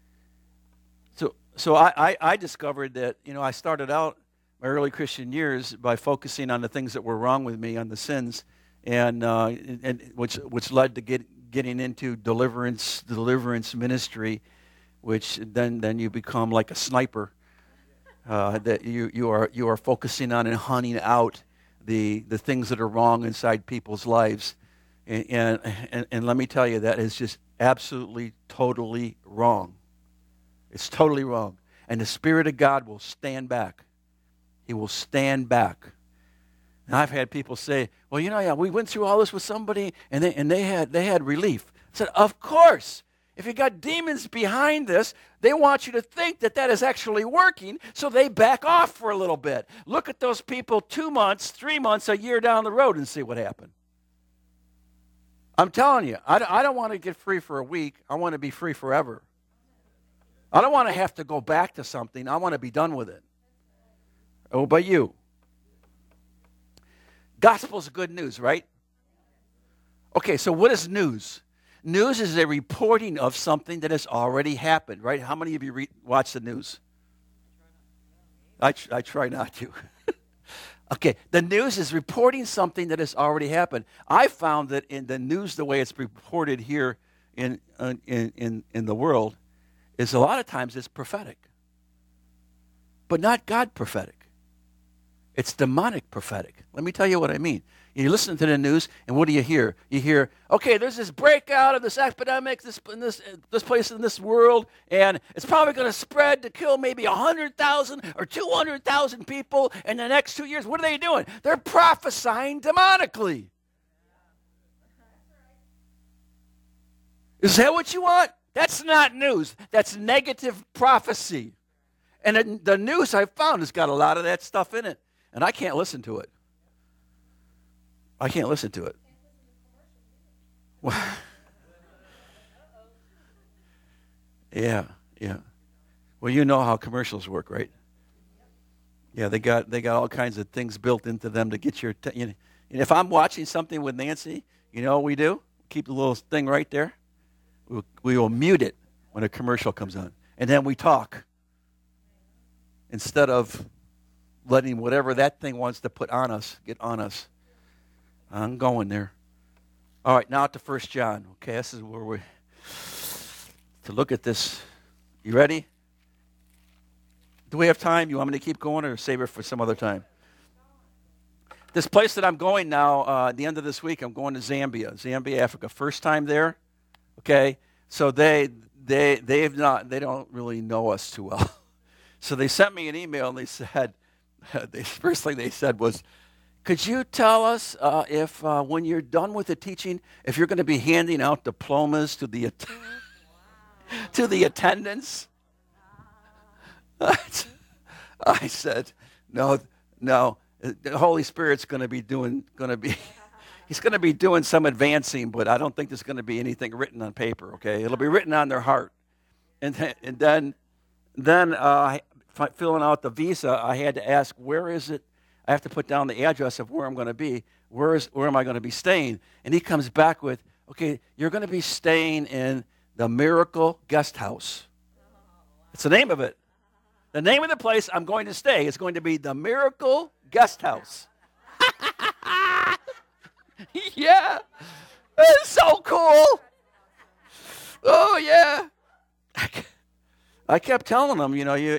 [SPEAKER 2] So I discovered that, I started out my early Christian years by focusing on the things that were wrong with me, on the sins, and which led to getting into deliverance ministry, which then you become like a sniper, that you are focusing on and hunting out the things that are wrong inside people's lives. And let me tell you, that is just absolutely, totally wrong. It's totally wrong. And the Spirit of God will stand back. He will stand back. And I've had people say, well, yeah, we went through all this with somebody, and they had relief. I said, of course. If you got demons behind this, they want you to think that is actually working, so they back off for a little bit. Look at those people 2 months, 3 months, a year down the road and see what happened. I'm telling you, I don't want to get free for a week. I want to be free forever. I don't want to have to go back to something. I want to be done with it. Oh, but you. Gospel's good news, right? Okay, so what is news? News is a reporting of something that has already happened, right? How many of you watch the news? I try not to. Okay, the news is reporting something that has already happened. I found that in the news, the way it's reported here in the world, is a lot of times it's prophetic, but not God prophetic. It's demonic prophetic. Let me tell you what I mean. You listen to the news, and what do you hear? You hear, okay, there's this breakout of this epidemic, this place in this world, and it's probably going to spread to kill maybe 100,000 or 200,000 people in the next 2 years. What are they doing? They're prophesying demonically. Is that what you want? That's not news. That's negative prophecy. And the news I've found has got a lot of that stuff in it, and I can't listen to it. I can't listen to it. Yeah. Well, you know how commercials work, right? Yeah, they got all kinds of things built into them to get your attention. And if I'm watching something with Nancy, you know what we do? Keep the little thing right there. We will mute it when a commercial comes on, and then we talk instead of letting whatever that thing wants to put on us get on us. I'm going there. All right, now to 1 John. Okay, this is where we're to look at this. You ready? Do we have time? You want me to keep going or save it for some other time? This place that I'm going now, at the end of this week, I'm going to Zambia, Africa. First time there. Okay, so they don't really know us too well. So they sent me an email and they said, the first thing they said was, could you tell us if when you're done with the teaching, if you're going to be handing out diplomas to the to the attendants? I said, no. The Holy Spirit's going to be he's going to be doing some advancing, but I don't think there's going to be anything written on paper. Okay, it'll be written on their heart, and then filling out the visa, I had to ask, where is it? I have to put down the address of where I'm going to be. Where am I going to be staying? And he comes back with, okay, you're going to be staying in the Miracle Guest House. That's the name of it. The name of the place I'm going to stay is going to be the Miracle Guest House. Yeah. It's so cool. Oh, yeah. I kept telling him,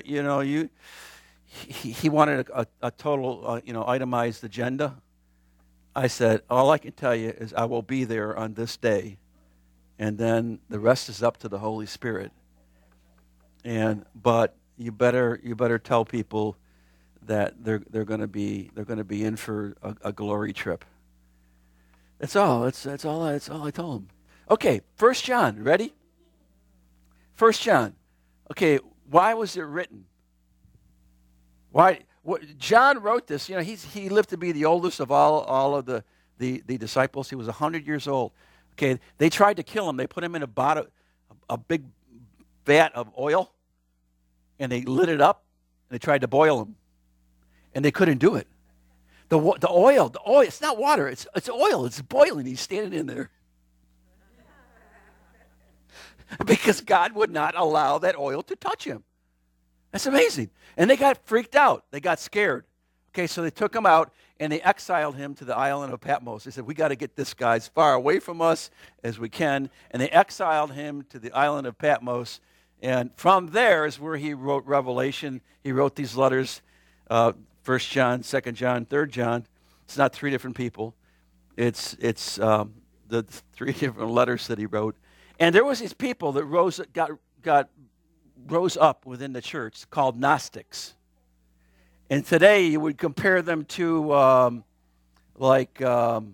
[SPEAKER 2] he wanted a total, itemized agenda. I said, all I can tell you is I will be there on this day, and then the rest is up to the Holy Spirit. But you better tell people that they're going to be in for a glory trip. That's all. That's all I told him. Okay, 1 John. Ready? 1 John. Okay, why was it written? Why? John wrote this. He lived to be the oldest of all of the disciples. He was 100 years old. Okay, they tried to kill him. They put him in a big vat of oil, and they lit it up, and they tried to boil him, and they couldn't do it. The oil. It's not water. It's oil. It's boiling. He's standing in there. Because God would not allow that oil to touch him. That's amazing. And they got freaked out. They got scared. Okay, so they took him out, and they exiled him to the island of Patmos. They said, we got to get this guy as far away from us as we can. And they exiled him to the island of Patmos. And from there is where he wrote Revelation. He wrote these letters, 1 John, 2 John, 3 John. It's not three different people. It's the three different letters that he wrote. And there was these people that rose up within the church called Gnostics. And today you would compare them to what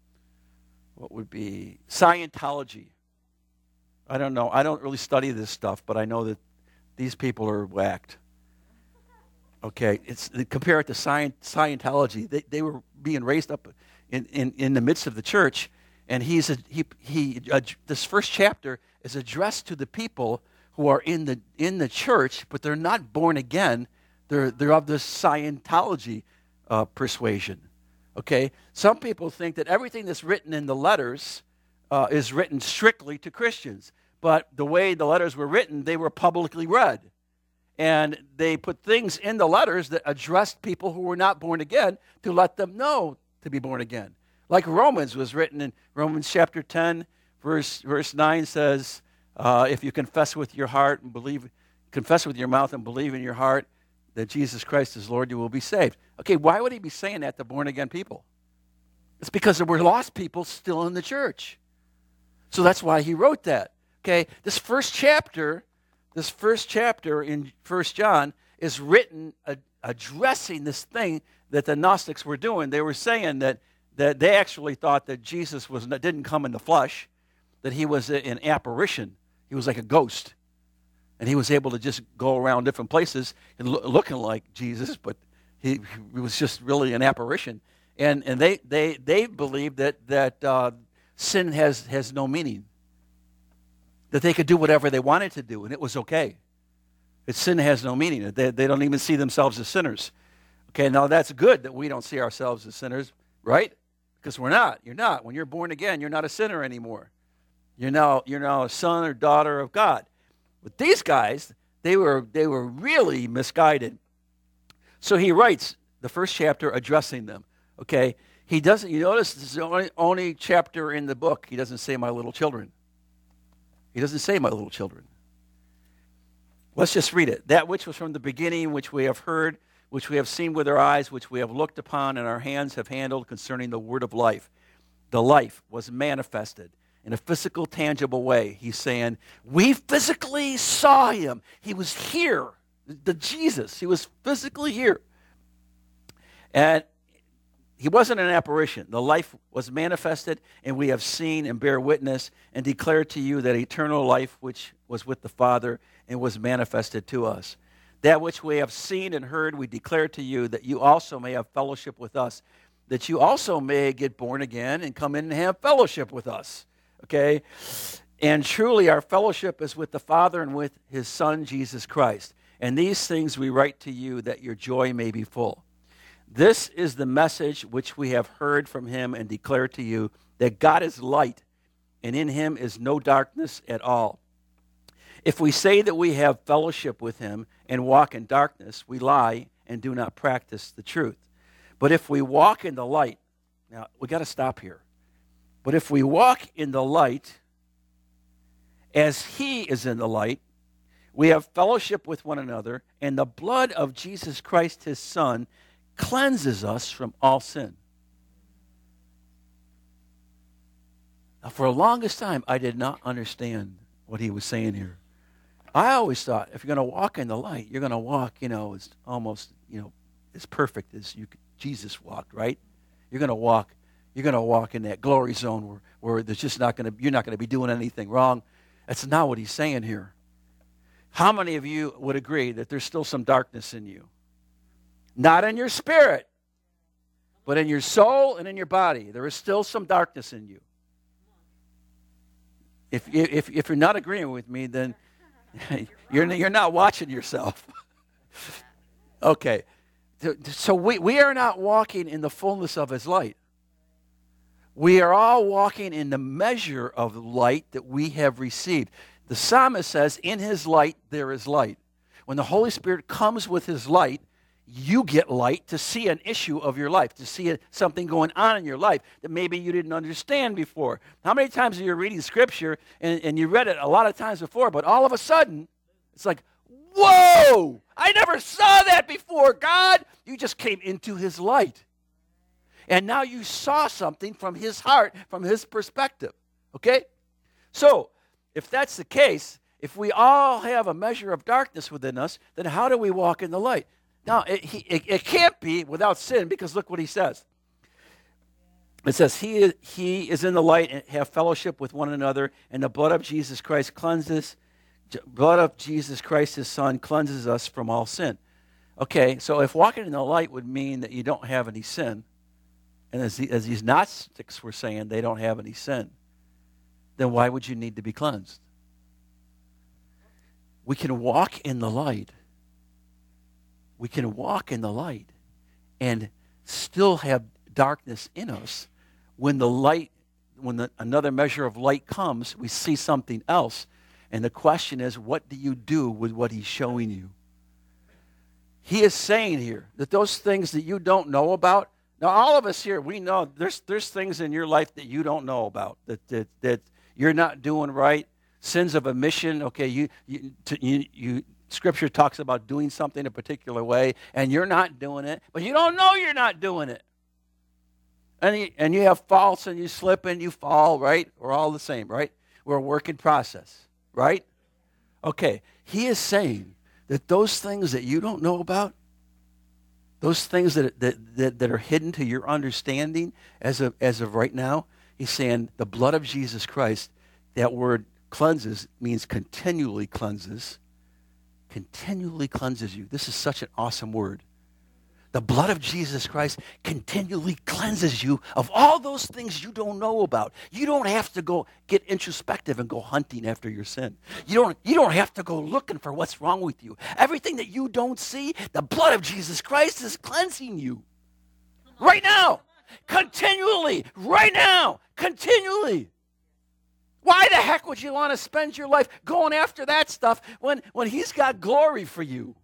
[SPEAKER 2] would be Scientology. I don't know. I don't really study this stuff, but I know that these people are whacked. Okay, compare it to Scientology. They were being raised up in the midst of the church, and this first chapter is addressed to the people who are in the church, but they're not born again. They're of this Scientology persuasion. Okay, some people think that everything that's written in the letters is written strictly to Christians, but the way the letters were written, they were publicly read. And they put things in the letters that addressed people who were not born again to let them know to be born again. Like Romans was written in Romans chapter 10, verse 9 says, if you confess with your mouth and believe in your heart that Jesus Christ is Lord, you will be saved. Okay, why would he be saying that to born again people? It's because there were lost people still in the church. So that's why he wrote that. Okay, this first chapter in 1 John is written addressing this thing that the Gnostics were doing. They were saying that they actually thought that Jesus didn't come in the flesh, that he was an apparition. He was like a ghost. And he was able to just go around different places and looking like Jesus, but he was just really an apparition. And they believed that sin has no meaning, that they could do whatever they wanted to do, and it was okay. That sin has no meaning. They don't even see themselves as sinners. Okay, now that's good that we don't see ourselves as sinners, right? Because we're not. You're not. When you're born again, you're not a sinner anymore. You're now a son or daughter of God. But these guys, they were really misguided. So he writes the first chapter addressing them. Okay, he doesn't. You notice this is the only chapter in the book he doesn't say my little children. He doesn't say my little children. Let's just read it. That which was from the beginning, which we have heard, which we have seen with our eyes, which we have looked upon, and our hands have handled concerning the word of life. The life was manifested in a physical, tangible way. He's saying, we physically saw him. He was here. The Jesus, he was physically here. And he wasn't an apparition. The life was manifested, and we have seen and bear witness and declare to you that eternal life which was with the Father and was manifested to us. That which we have seen and heard, we declare to you, that you also may have fellowship with us, that you also may get born again and come in and have fellowship with us. Okay? And truly our fellowship is with the Father and with his Son, Jesus Christ. And these things we write to you, that your joy may be full. This is the message which we have heard from him and declare to you, that God is light, and in him is no darkness at all. If we say that we have fellowship with him and walk in darkness, we lie and do not practice the truth. But if we walk in the light, now we got to stop here. But if we walk in the light, as he is in the light, we have fellowship with one another, and the blood of Jesus Christ, his Son, cleanses us from all sin. Now, for the longest time, I did not understand what he was saying here. I always thought, if you're going to walk in the light, you're going to walk, as almost, as perfect as Jesus walked, right? You're going to walk in that glory zone where there's just you're not going to be doing anything wrong. That's not what he's saying here. How many of you would agree that there's still some darkness in you? Not in your spirit, but in your soul and in your body. There is still some darkness in you. If you're not agreeing with me, then you're not watching yourself. Okay. So we are not walking in the fullness of his light. We are all walking in the measure of light that we have received. The psalmist says, in his light there is light. When the Holy Spirit comes with his light, you get light to see an issue of your life, to see something going on in your life that maybe you didn't understand before. How many times are you reading Scripture and you read it a lot of times before, but all of a sudden, It's like, whoa, I never saw that before, God. You just came into his light. And now you saw something from his heart, from his perspective. Okay? So, if that's the case, if we all have a measure of darkness within us, then how do we walk in the light? Now, it can't be without sin, because look what he says. It says, he is in the light and have fellowship with one another, and the blood of Jesus Christ blood of Jesus Christ, his son, cleanses us from all sin. Okay, so if walking in the light would mean that you don't have any sin, and as these Gnostics were saying, they don't have any sin, then why would you need to be cleansed? We can walk in the light. We can walk in the light and still have darkness in us. When another measure of light comes, we see something else. And the question is, what do you do with what he's showing you? He is saying here that those things that you don't know about, now all of us here, we know there's things in your life that you don't know about, that you're not doing right. Sins of omission, okay, you Scripture talks about doing something a particular way, and you're not doing it, but you don't know you're not doing it. And you have faults, and you slip, and you fall, right? We're all the same, right? We're a work in process, right? Okay, he is saying that those things that you don't know about, those things that are hidden to your understanding as of right now, he's saying the blood of Jesus Christ, that word cleanses means continually cleanses you. This is such an awesome word. The blood of Jesus Christ continually cleanses you of all those things you don't know about. You don't have to go get introspective and go hunting after your sin. You don't have to go looking for what's wrong with you. Everything that you don't see, the blood of Jesus Christ is cleansing you. Right now. Continually. Right now. Continually. Why the heck would you want to spend your life going after that stuff when he's got glory for you?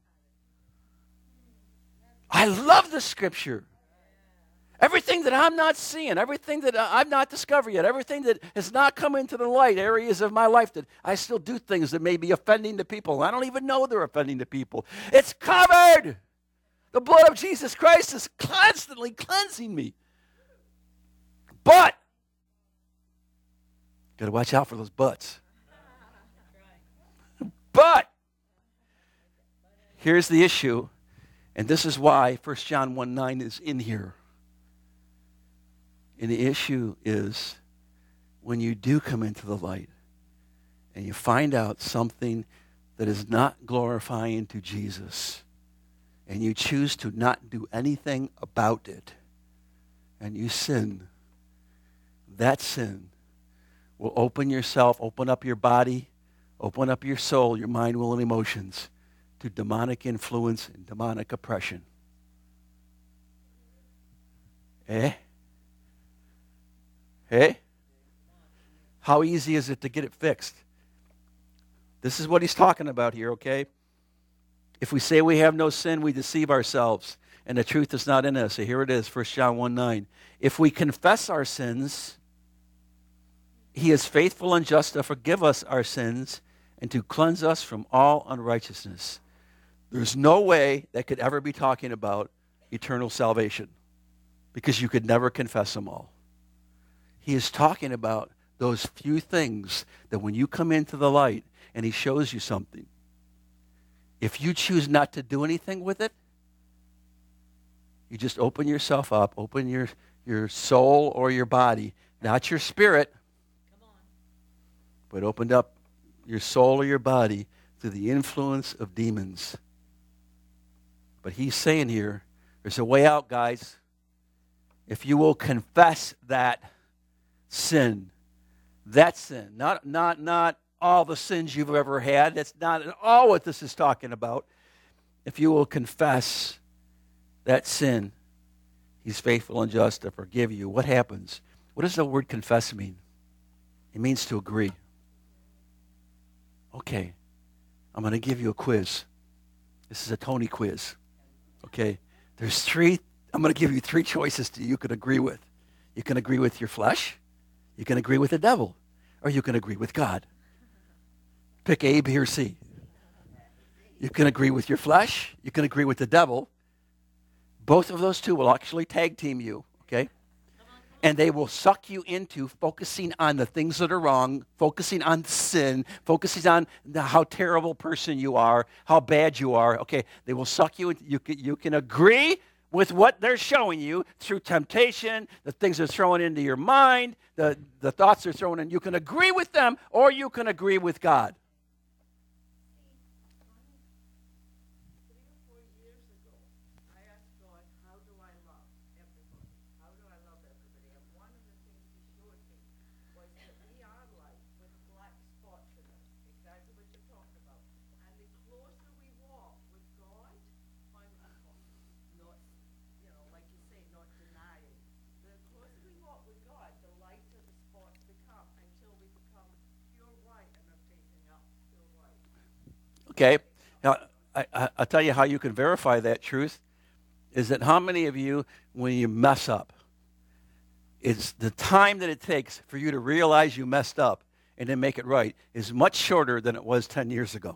[SPEAKER 2] I love the Scripture. Everything that I'm not seeing, everything that I've not discovered yet, everything that has not come into the light, areas of my life that I still do things that may be offending to people. I don't even know they're offending to people. It's covered. The blood of Jesus Christ is constantly cleansing me. But got to watch out for those buts. But here's the issue, and this is why 1 John 1:9 is in here. And the issue is when you do come into the light and you find out something that is not glorifying to Jesus, and you choose to not do anything about it, and you sin, that sin will open up your body, open up your soul, your mind, will, and emotions to demonic influence and demonic oppression. Eh? How easy is it to get it fixed? This is what he's talking about here, okay? If we say we have no sin, we deceive ourselves, and the truth is not in us. So here it is, 1 John 1:9. If we confess our sins, he is faithful and just to forgive us our sins and to cleanse us from all unrighteousness. There's no way that could ever be talking about eternal salvation because you could never confess them all. He is talking about those few things that when you come into the light and he shows you something, if you choose not to do anything with it, you just open yourself up, open your soul or your body, not your spirit, but opened up your soul or your body to the influence of demons. But he's saying here, there's a way out, guys. If you will confess that sin, not all the sins you've ever had. That's not at all what this is talking about. If you will confess that sin, he's faithful and just to forgive you. What happens? What does the word confess mean? It means to agree. Okay, I'm going to give you a quiz. This is a Tony quiz. Okay, I'm going to give you 3 choices that you can agree with. You can agree with your flesh, you can agree with the devil, or you can agree with God. Pick A, B, or C. You can agree with your flesh. You can agree with the devil. Both of those two will actually tag team you, okay? And they will suck you into focusing on the things that are wrong, focusing on sin, focusing on how terrible person you are, how bad you are. Okay, they will suck you into, you can agree with what they're showing you through temptation, the things they're throwing into your mind, the thoughts they're throwing in. You can agree with them or you can agree with God.
[SPEAKER 3] 3 or 4 years ago, I asked God, how do I love everybody? How do I love everybody? And one of the things he showed me was that we are like with black spots in us, exactly what you're talking about. And the closer we walk with God, on not, like you say, not denying. The closer we walk with God, the lighter the spots become until we become pure white and are facing up pure white.
[SPEAKER 2] Okay, now I'll tell you how you can verify that truth is that how many of you, when you mess up, it's the time that it takes for you to realize you messed up and then make it right is much shorter than it was 10 years ago.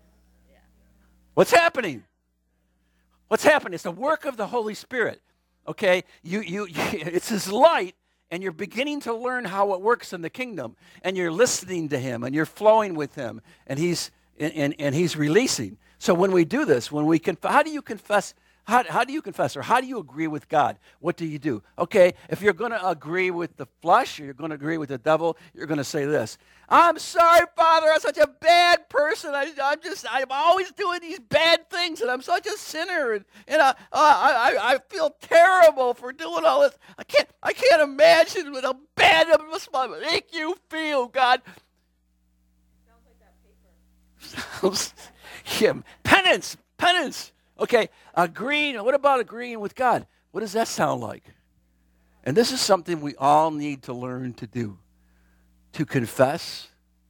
[SPEAKER 2] What's happening? What's happening? It's the work of the Holy Spirit. Okay, it's His light, and you're beginning to learn how it works in the kingdom, and you're listening to Him, and you're flowing with Him, and He's releasing. So when we do this, when we how do you confess? How do you confess, or how do you agree with God? What do you do? Okay, if you're going to agree with the flesh, or you're going to agree with the devil, you're going to say this: I'm sorry, Father, I'm such a bad person. I'm always doing these bad things, and I'm such a sinner, and I feel terrible for doing all this. I can't imagine how bad it must make you feel, God.
[SPEAKER 3] Sounds like that paper.
[SPEAKER 2] Yeah, penance. Okay, what about agreeing with God? What does that sound like? And this is something we all need to learn to do. To confess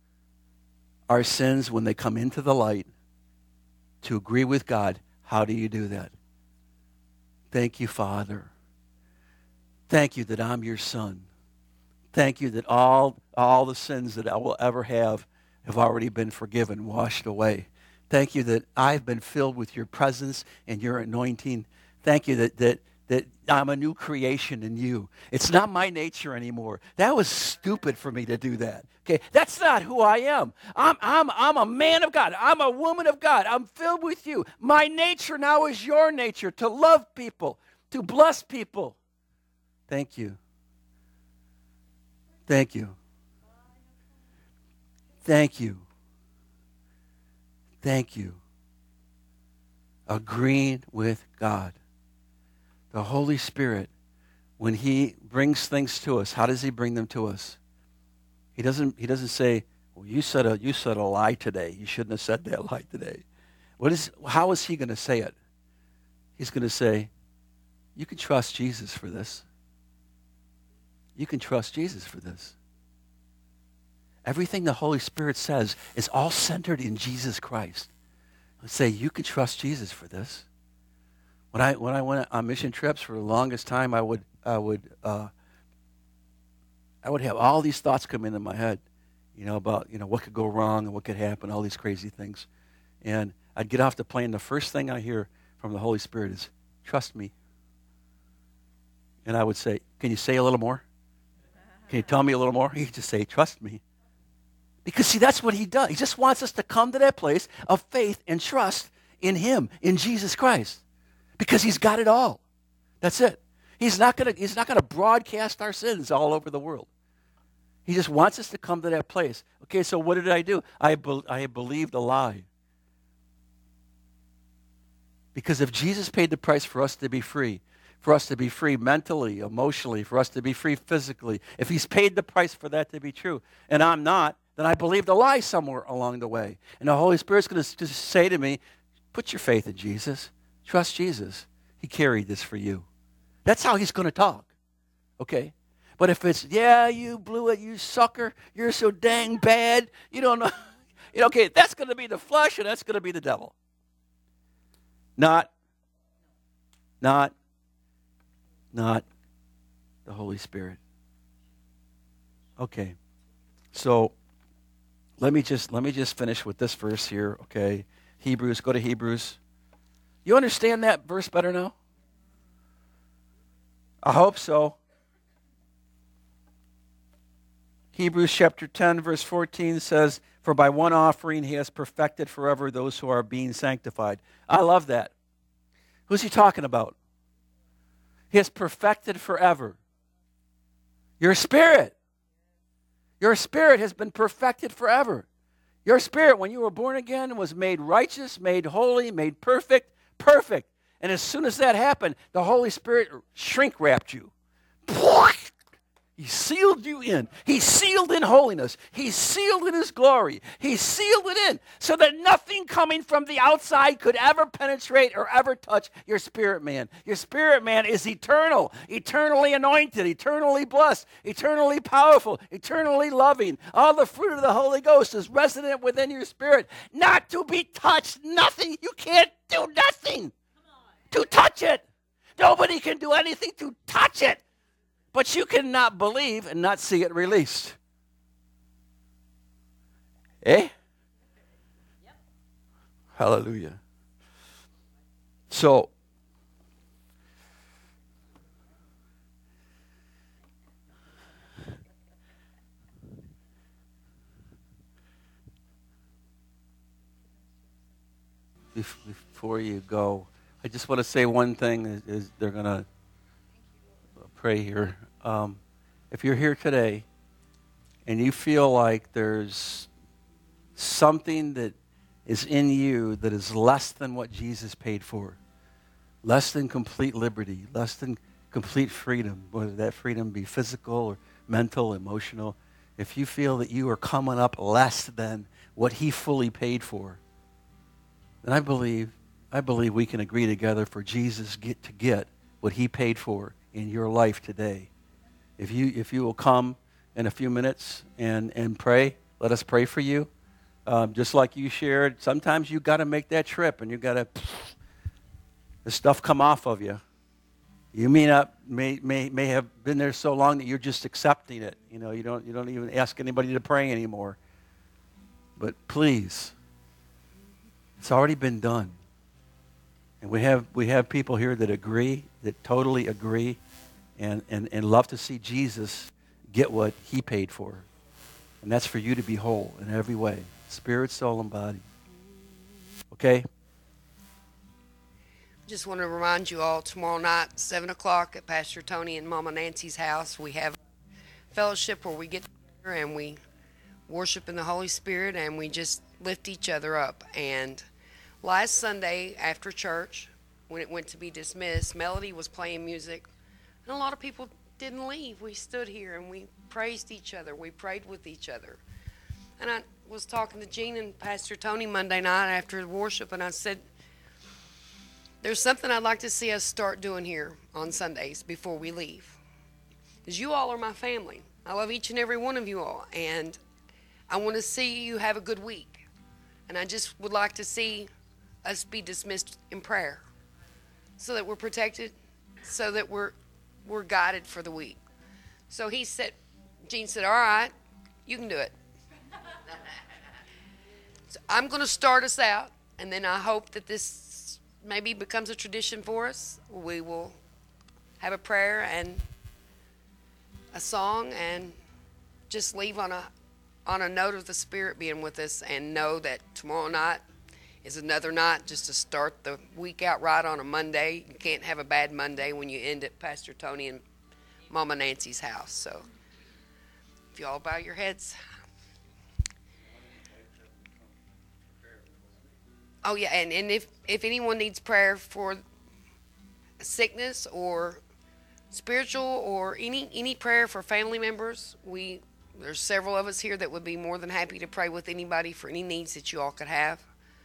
[SPEAKER 2] our sins when they come into the light. To agree with God. How do you do that? Thank you, Father. Thank you that I'm your son. Thank you that all the sins that I will ever have already been forgiven, washed away. Thank you that I've been filled with your presence and your anointing. Thank you that I'm a new creation in you. It's not my nature anymore. That was stupid for me to do that. Okay, that's not who I am. I'm a man of God. I'm a woman of God. I'm filled with you. My nature now is your nature, to love people, to bless people. Thank you. Thank you. Thank you. Thank you. Agreeing with God. The Holy Spirit, when He brings things to us, how does He bring them to us? He doesn't say, well, you said a lie today. You shouldn't have said that lie today. How is He going to say it? He's going to say, you can trust Jesus for this. You can trust Jesus for this. Everything the Holy Spirit says is all centered in Jesus Christ. Let's say, you can trust Jesus for this. When I went on mission trips for the longest time, I would have all these thoughts come into my head, about what could go wrong and what could happen, all these crazy things. And I'd get off the plane, the first thing I hear from the Holy Spirit is, trust me. And I would say, can you say a little more? Can you tell me a little more? He'd just say, trust me. Because, see, that's what He does. He just wants us to come to that place of faith and trust in Him, in Jesus Christ. Because He's got it all. That's it. He's not gonna broadcast our sins all over the world. He just wants us to come to that place. Okay, so what did I do? I believed a lie. Because if Jesus paid the price for us to be free mentally, emotionally, for us to be free physically, if He's paid the price for that to be true, and I'm not, then I believed a lie somewhere along the way. And the Holy Spirit's going to just say to me, put your faith in Jesus. Trust Jesus. He carried this for you. That's how He's going to talk. Okay? But if it's, yeah, you blew it, you sucker, you're so dang bad, you don't know. Okay, that's going to be the flesh and that's going to be the devil. Not the Holy Spirit. Okay. So let me just finish with this verse here, okay? Hebrews, go to Hebrews. You understand that verse better now? I hope so. Hebrews chapter 10, verse 14 says, "For by one offering he has perfected forever those who are being sanctified." I love that. Who's he talking about? He has perfected forever. Your spirit. Your spirit has been perfected forever. Your spirit, when you were born again, was made righteous, made holy, made perfect, perfect. And as soon as that happened, the Holy Spirit shrink-wrapped you. He sealed you in. He's sealed in holiness. He's sealed in His glory. He's sealed it in so that nothing coming from the outside could ever penetrate or ever touch your spirit man. Your spirit man is eternal, eternally anointed, eternally blessed, eternally powerful, eternally loving. All the fruit of the Holy Ghost is resident within your spirit, not to be touched. Nothing. You can't do nothing to touch it. Nobody can do anything to touch it. But you cannot believe and not see it released. Eh? Yep. Hallelujah. So, before you go, I just want to say one thing is they're going to pray here. If you're here today and you feel like there's something that is in you that is less than what Jesus paid for, less than complete liberty, less than complete freedom, whether that freedom be physical or mental, emotional, if you feel that you are coming up less than what He fully paid for, then I believe we can agree together for Jesus to get what He paid for in your life today. If you will come in a few minutes and pray, let us pray for you. Just like you shared, sometimes you got to make that trip and you got to the stuff come off of you. You may have been there so long that you're just accepting it. You know, you don't even ask anybody to pray anymore. But please, it's already been done. And we have people here that agree, that totally agree, and love to see Jesus get what He paid for. And that's for you to be whole in every way, spirit, soul, and body. Okay?
[SPEAKER 4] Just want to remind you all, tomorrow night, 7 o'clock at Pastor Tony and Mama Nancy's house, we have fellowship where we get together and we worship in the Holy Spirit and we just lift each other up. And last Sunday after church, when it went to be dismissed, Melody was playing music, and a lot of people didn't leave. We stood here and we praised each other. We prayed with each other. And I was talking to Gene and Pastor Tony Monday night after worship, and I said, there's something I'd like to see us start doing here on Sundays before we leave. Because you all are my family. I love each and every one of you all, and I want to see you have a good week. And I just would like to see us be dismissed in prayer so that we're protected, so that we're guided for the week. So Gene said, all right, you can do it. So I'm going to start us out, and then I hope that this maybe becomes a tradition for us. We will have a prayer and a song and just leave on a note of the Spirit being with us, and know that tomorrow night is another night just to start the week out right on a Monday. You can't have a bad Monday when you end at Pastor Tony and Mama Nancy's house. So if you all bow your heads. Oh, yeah, and if anyone needs prayer for sickness or spiritual or any prayer for family members, there's several of us here that would be more than happy to pray with anybody for any needs that you all could have.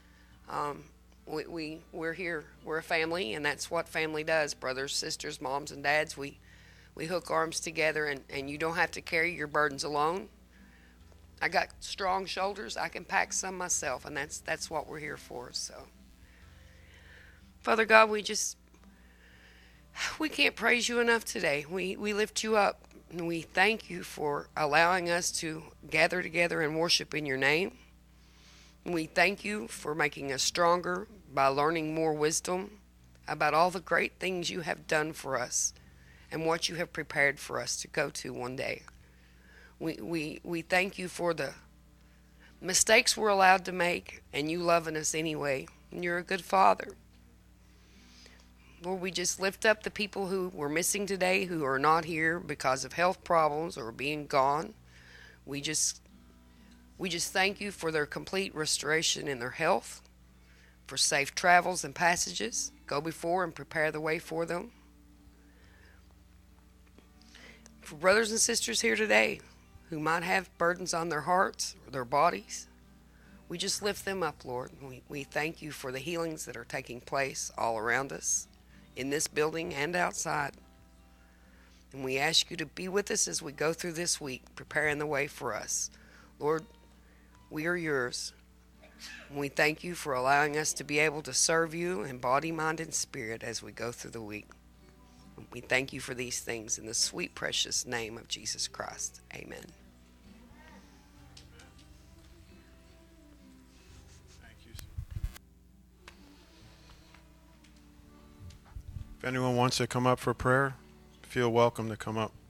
[SPEAKER 4] We're here. We're a family, and that's what family does. Brothers, sisters, moms, and dads, we hook arms together, and you don't have to carry your burdens alone. I got strong shoulders. I can pack some myself, and that's what we're here for. So, Father God, we can't praise you enough today. We lift you up, and we thank you for allowing us to gather together and worship in your name. We thank you for making us stronger by learning more wisdom about all the great things you have done for us and what you have prepared for us to go to one day. We thank you for the mistakes we're allowed to make and you loving us anyway. And you're a good Father. Lord, we just lift up the people who were missing today, who are not here because of health problems or being gone. We just thank you for their complete restoration in their health, for safe travels and passages. Go before and prepare the way for them. For brothers and sisters here today who might have burdens on their hearts or their bodies, we just lift them up, Lord. We thank you for the healings that are taking place all around us, in this building and outside. And we ask you to be with us as we go through this week, preparing the way for us. Lord, we are yours. And we thank you for allowing us to be able to serve you in body, mind, and spirit as we go through the week. We thank you for these things in the sweet, precious name of Jesus Christ. Amen.
[SPEAKER 1] Thank you. If anyone wants to come up for prayer, feel welcome to come up.